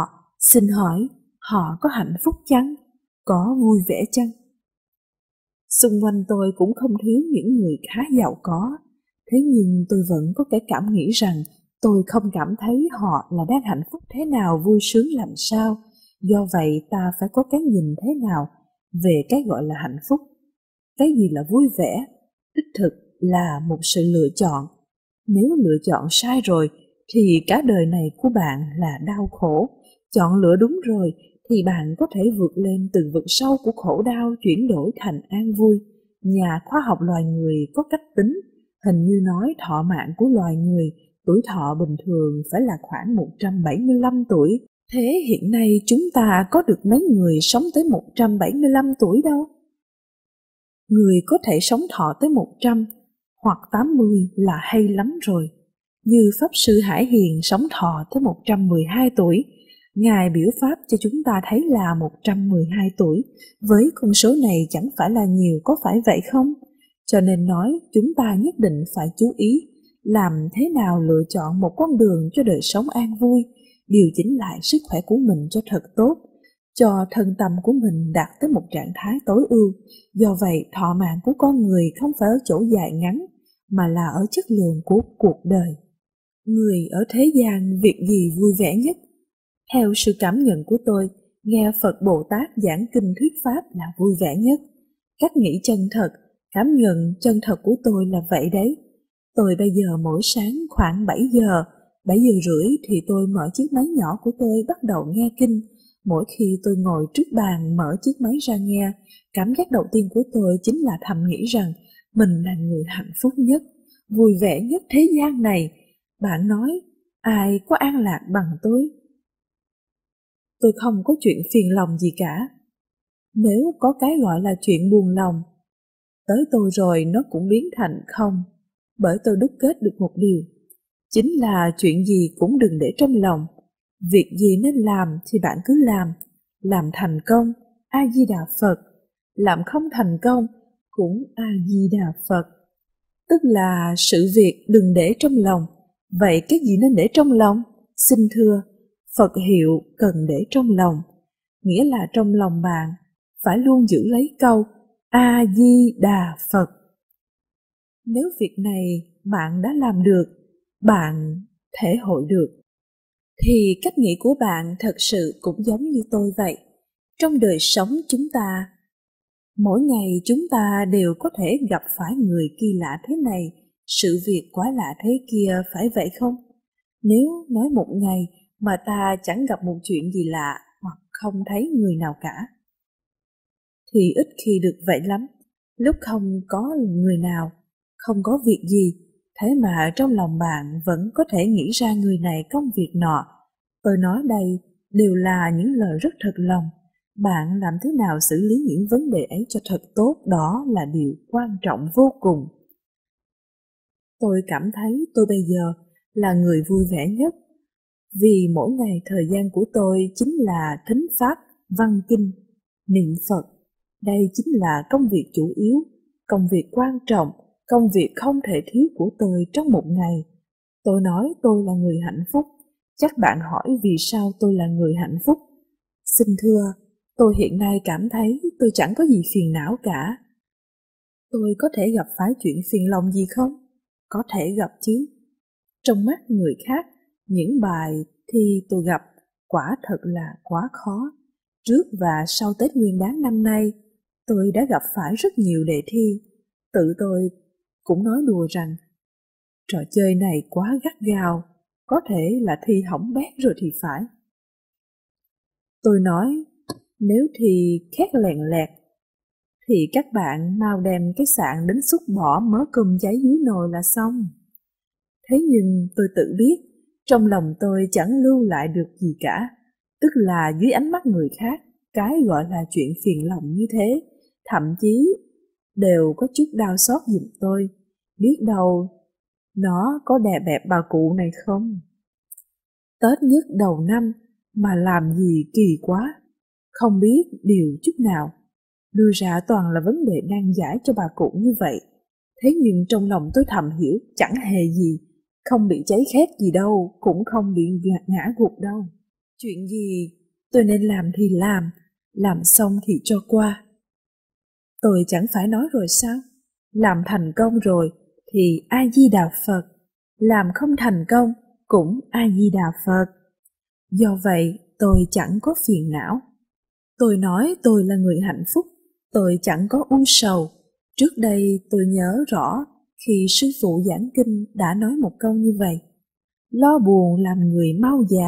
Xin hỏi, họ có hạnh phúc chăng? Có vui vẻ chăng? Xung quanh tôi cũng không thiếu những người khá giàu có, thế nhưng tôi vẫn có cái cảm nghĩ rằng tôi không cảm thấy họ là đang hạnh phúc thế nào, vui sướng làm sao. Do vậy ta phải có cái nhìn thế nào về cái gọi là hạnh phúc. Cái gì là vui vẻ? Đích thực là một sự lựa chọn. Nếu lựa chọn sai rồi thì cả đời này của bạn là đau khổ. Chọn lựa đúng rồi thì bạn có thể vượt lên từ vực sâu của khổ đau, chuyển đổi thành an vui. Nhà khoa học loài người có cách tính, hình như nói thọ mạng của loài người, tuổi thọ bình thường phải là khoảng một trăm bảy mươi lăm tuổi. Thế hiện nay chúng ta có được mấy người sống tới một trăm bảy mươi lăm tuổi đâu. Người có thể sống thọ tới một trăm hoặc tám mươi là hay lắm rồi. Như Pháp Sư Hải Hiền sống thọ tới một trăm mười hai tuổi. Ngài biểu pháp cho chúng ta thấy là một trăm mười hai tuổi. Với con số này chẳng phải là nhiều, có phải vậy không? Cho nên nói chúng ta nhất định phải chú ý làm thế nào lựa chọn một con đường cho đời sống an vui, điều chỉnh lại sức khỏe của mình cho thật tốt, cho thân tâm của mình đạt tới một trạng thái tối ưu. Do vậy, thọ mạng của con người không phải ở chỗ dài ngắn, mà là ở chất lượng của cuộc đời. Người ở thế gian việc gì vui vẻ nhất? Theo sự cảm nhận của tôi, nghe Phật Bồ Tát giảng kinh thuyết pháp là vui vẻ nhất. Cách nghĩ chân thật, cảm nhận chân thật của tôi là vậy đấy. Tôi bây giờ mỗi sáng khoảng bảy giờ, bảy giờ rưỡi thì tôi mở chiếc máy nhỏ của tôi bắt đầu nghe kinh. Mỗi khi tôi ngồi trước bàn mở chiếc máy ra nghe, cảm giác đầu tiên của tôi chính là thầm nghĩ rằng mình là người hạnh phúc nhất, vui vẻ nhất thế gian này. Bạn nói, ai có an lạc bằng tôi? Tôi không có chuyện phiền lòng gì cả. Nếu có cái gọi là chuyện buồn lòng, tới tôi rồi nó cũng biến thành không, bởi tôi đúc kết được một điều, chính là chuyện gì cũng đừng để trong lòng. Việc gì nên làm thì bạn cứ làm, làm thành công, A-di-đà Phật, làm không thành công, cũng A-di-đà Phật. Tức là sự việc đừng để trong lòng. Vậy cái gì nên để trong lòng? Xin thưa, Phật hiệu cần để trong lòng. Nghĩa là trong lòng bạn phải luôn giữ lấy câu A-di-đà Phật. Nếu việc này bạn đã làm được, bạn thể hội được, thì cách nghĩ của bạn thật sự cũng giống như tôi vậy. Trong đời sống chúng ta, mỗi ngày chúng ta đều có thể gặp phải người kỳ lạ thế này, sự việc quá lạ thế kia, phải vậy không? Nếu nói một ngày mà ta chẳng gặp một chuyện gì lạ hoặc không thấy người nào cả, thì ít khi được vậy lắm. Lúc không có người nào, không có việc gì, thế mà trong lòng bạn vẫn có thể nghĩ ra người này công việc nọ. Tôi nói đây đều là những lời rất thật lòng. Bạn làm thế nào xử lý những vấn đề ấy cho thật tốt, đó là điều quan trọng vô cùng. Tôi cảm thấy tôi bây giờ là người vui vẻ nhất, vì mỗi ngày thời gian của tôi chính là thính pháp, văn kinh, niệm Phật. Đây chính là công việc chủ yếu, công việc quan trọng, công việc không thể thiếu của tôi trong một ngày. Tôi nói tôi là người hạnh phúc. Chắc bạn hỏi vì sao tôi là người hạnh phúc. Xin thưa, tôi hiện nay cảm thấy tôi chẳng có gì phiền não cả. Tôi có thể gặp phải chuyện phiền lòng gì không? Có thể gặp chứ. Trong mắt người khác, những bài thi tôi gặp quả thật là quá khó. Trước và sau Tết Nguyên Đán năm nay, tôi đã gặp phải rất nhiều đề thi. Tự tôi cũng nói đùa rằng trò chơi này quá gắt gao, có thể là thi hỏng bét rồi thì phải. Tôi nói, nếu thi khét lẹn lẹt, thì các bạn mau đem cái sạn đến xúc bỏ mớ cơm cháy dưới nồi là xong. Thế nhưng tôi tự biết, trong lòng tôi chẳng lưu lại được gì cả, tức là dưới ánh mắt người khác, cái gọi là chuyện phiền lòng như thế, thậm chí đều có chút đau xót giùm tôi. Biết đâu nó có đè bẹp bà cụ này không? Tết nhất đầu năm mà làm gì kỳ quá, không biết điều chút nào, đưa ra toàn là vấn đề nan giải cho bà cụ như vậy. Thế nhưng trong lòng tôi thầm hiểu chẳng hề gì, không bị cháy khét gì đâu, cũng không bị ngã gục đâu. Chuyện gì tôi nên làm thì làm, làm xong thì cho qua. Tôi chẳng phải nói rồi sao? Làm thành công rồi thì A-di-đà Phật, làm không thành công cũng A-di-đà Phật. Do vậy tôi chẳng có phiền não. Tôi nói tôi là người hạnh phúc, tôi chẳng có u sầu. Trước đây tôi nhớ rõ khi sư phụ giảng kinh đã nói một câu như vậy: lo buồn làm người mau già.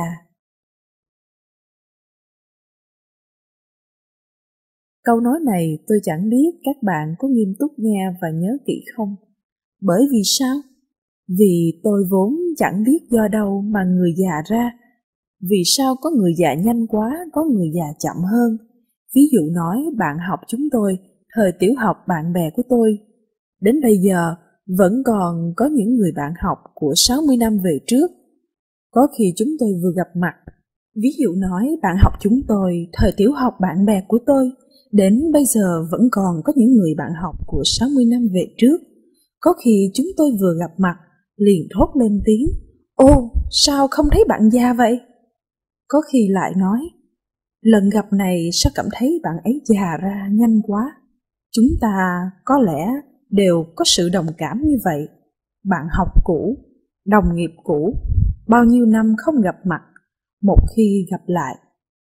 Câu nói này tôi chẳng biết các bạn có nghiêm túc nghe và nhớ kỹ không. Bởi vì sao? Vì tôi vốn chẳng biết do đâu mà người già ra. Vì sao có người già nhanh quá, có người già chậm hơn? Ví dụ nói bạn học chúng tôi, thời tiểu học bạn bè của tôi, đến bây giờ vẫn còn có những người bạn học của sáu mươi năm về trước. Có khi chúng tôi vừa gặp mặt. Ví dụ nói bạn học chúng tôi, thời tiểu học bạn bè của tôi, đến bây giờ vẫn còn có những người bạn học của sáu mươi năm về trước. Có khi chúng tôi vừa gặp mặt, liền thốt lên tiếng: ô, sao không thấy bạn già vậy? Có khi lại nói: lần gặp này sao cảm thấy bạn ấy già ra nhanh quá. Chúng ta có lẽ đều có sự đồng cảm như vậy. Bạn học cũ, đồng nghiệp cũ, bao nhiêu năm không gặp mặt, một khi gặp lại.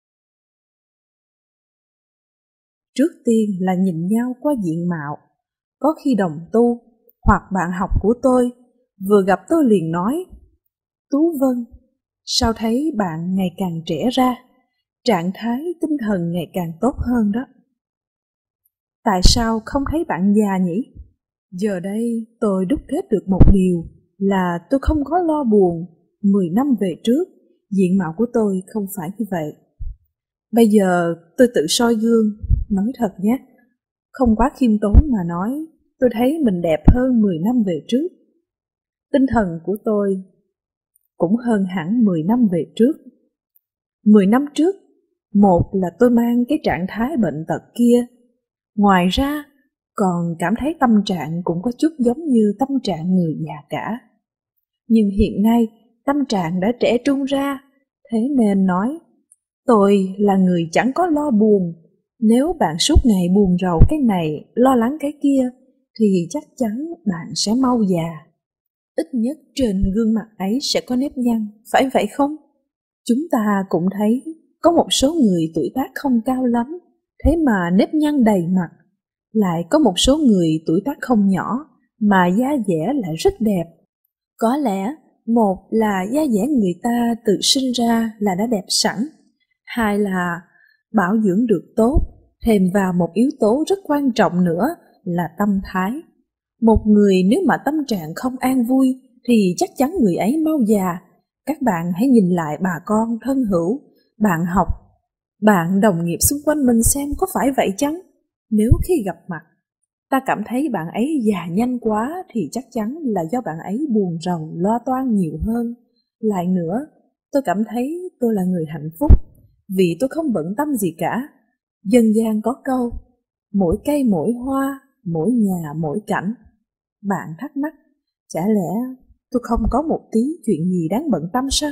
Trước tiên là nhìn nhau qua diện mạo. Có khi đồng tu, hoặc bạn học của tôi, vừa gặp tôi liền nói: Tú Vân, sao thấy bạn ngày càng trẻ ra, trạng thái tinh thần ngày càng tốt hơn đó. Tại sao không thấy bạn già nhỉ? Giờ đây tôi đúc kết được một điều là tôi không có lo buồn. Mười năm về trước, diện mạo của tôi không phải như vậy. Bây giờ tôi tự soi gương, nói thật nhé, không quá khiêm tốn mà nói, tôi thấy mình đẹp hơn mười năm về trước. Tinh thần của tôi cũng hơn hẳn mười năm về trước. Mười năm trước, một là tôi mang cái trạng thái bệnh tật kia. Ngoài ra, còn cảm thấy tâm trạng cũng có chút giống như tâm trạng người già cả. Nhưng hiện nay, tâm trạng đã trẻ trung ra, thế nên nói, tôi là người chẳng có lo buồn. Nếu bạn suốt ngày buồn rầu cái này, lo lắng cái kia, thì chắc chắn bạn sẽ mau già. Ít nhất trên gương mặt ấy sẽ có nếp nhăn, phải vậy không? Chúng ta cũng thấy có một số người tuổi tác không cao lắm, thế mà nếp nhăn đầy mặt. Lại có một số người tuổi tác không nhỏ, mà da dẻ lại rất đẹp. Có lẽ, một là da dẻ người ta tự sinh ra là đã đẹp sẵn. Hai là bảo dưỡng được tốt, thêm vào một yếu tố rất quan trọng nữa là tâm thái. Một người nếu mà tâm trạng không an vui thì chắc chắn người ấy mau già. Các bạn hãy nhìn lại bà con thân hữu, bạn học, bạn đồng nghiệp xung quanh mình xem có phải vậy chăng? Nếu khi gặp mặt, ta cảm thấy bạn ấy già nhanh quá thì chắc chắn là do bạn ấy buồn rầu, lo toan nhiều hơn. Lại nữa, tôi cảm thấy tôi là người hạnh phúc vì tôi không bận tâm gì cả. Dân gian có câu, mỗi cây mỗi hoa, mỗi nhà mỗi cảnh. Bạn thắc mắc, chả lẽ tôi không có một tí chuyện gì đáng bận tâm sao?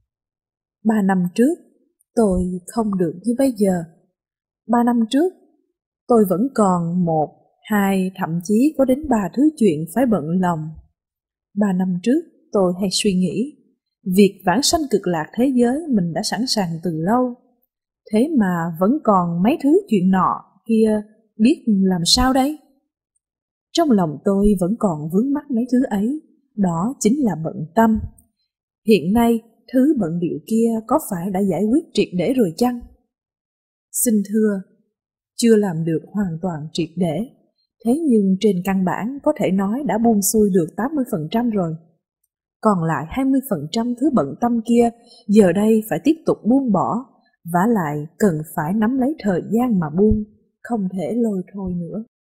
Ba năm trước, tôi không được như bây giờ. Ba năm trước, tôi vẫn còn một, hai, thậm chí có đến ba thứ chuyện phải bận lòng. Ba năm trước, tôi hay suy nghĩ, việc vãng sanh cực lạc thế giới mình đã sẵn sàng từ lâu. Thế mà vẫn còn mấy thứ chuyện nọ kia, biết làm sao đây? Trong lòng tôi vẫn còn vướng mắc mấy thứ ấy, đó chính là bận tâm. Hiện nay, thứ bận điệu kia có phải đã giải quyết triệt để rồi chăng? Xin thưa, chưa làm được hoàn toàn triệt để, thế nhưng trên căn bản có thể nói đã buông xuôi được tám mươi phần trăm rồi. Còn lại hai mươi phần trăm thứ bận tâm kia, giờ đây phải tiếp tục buông bỏ, vả lại cần phải nắm lấy thời gian mà buông, không thể lôi thôi nữa.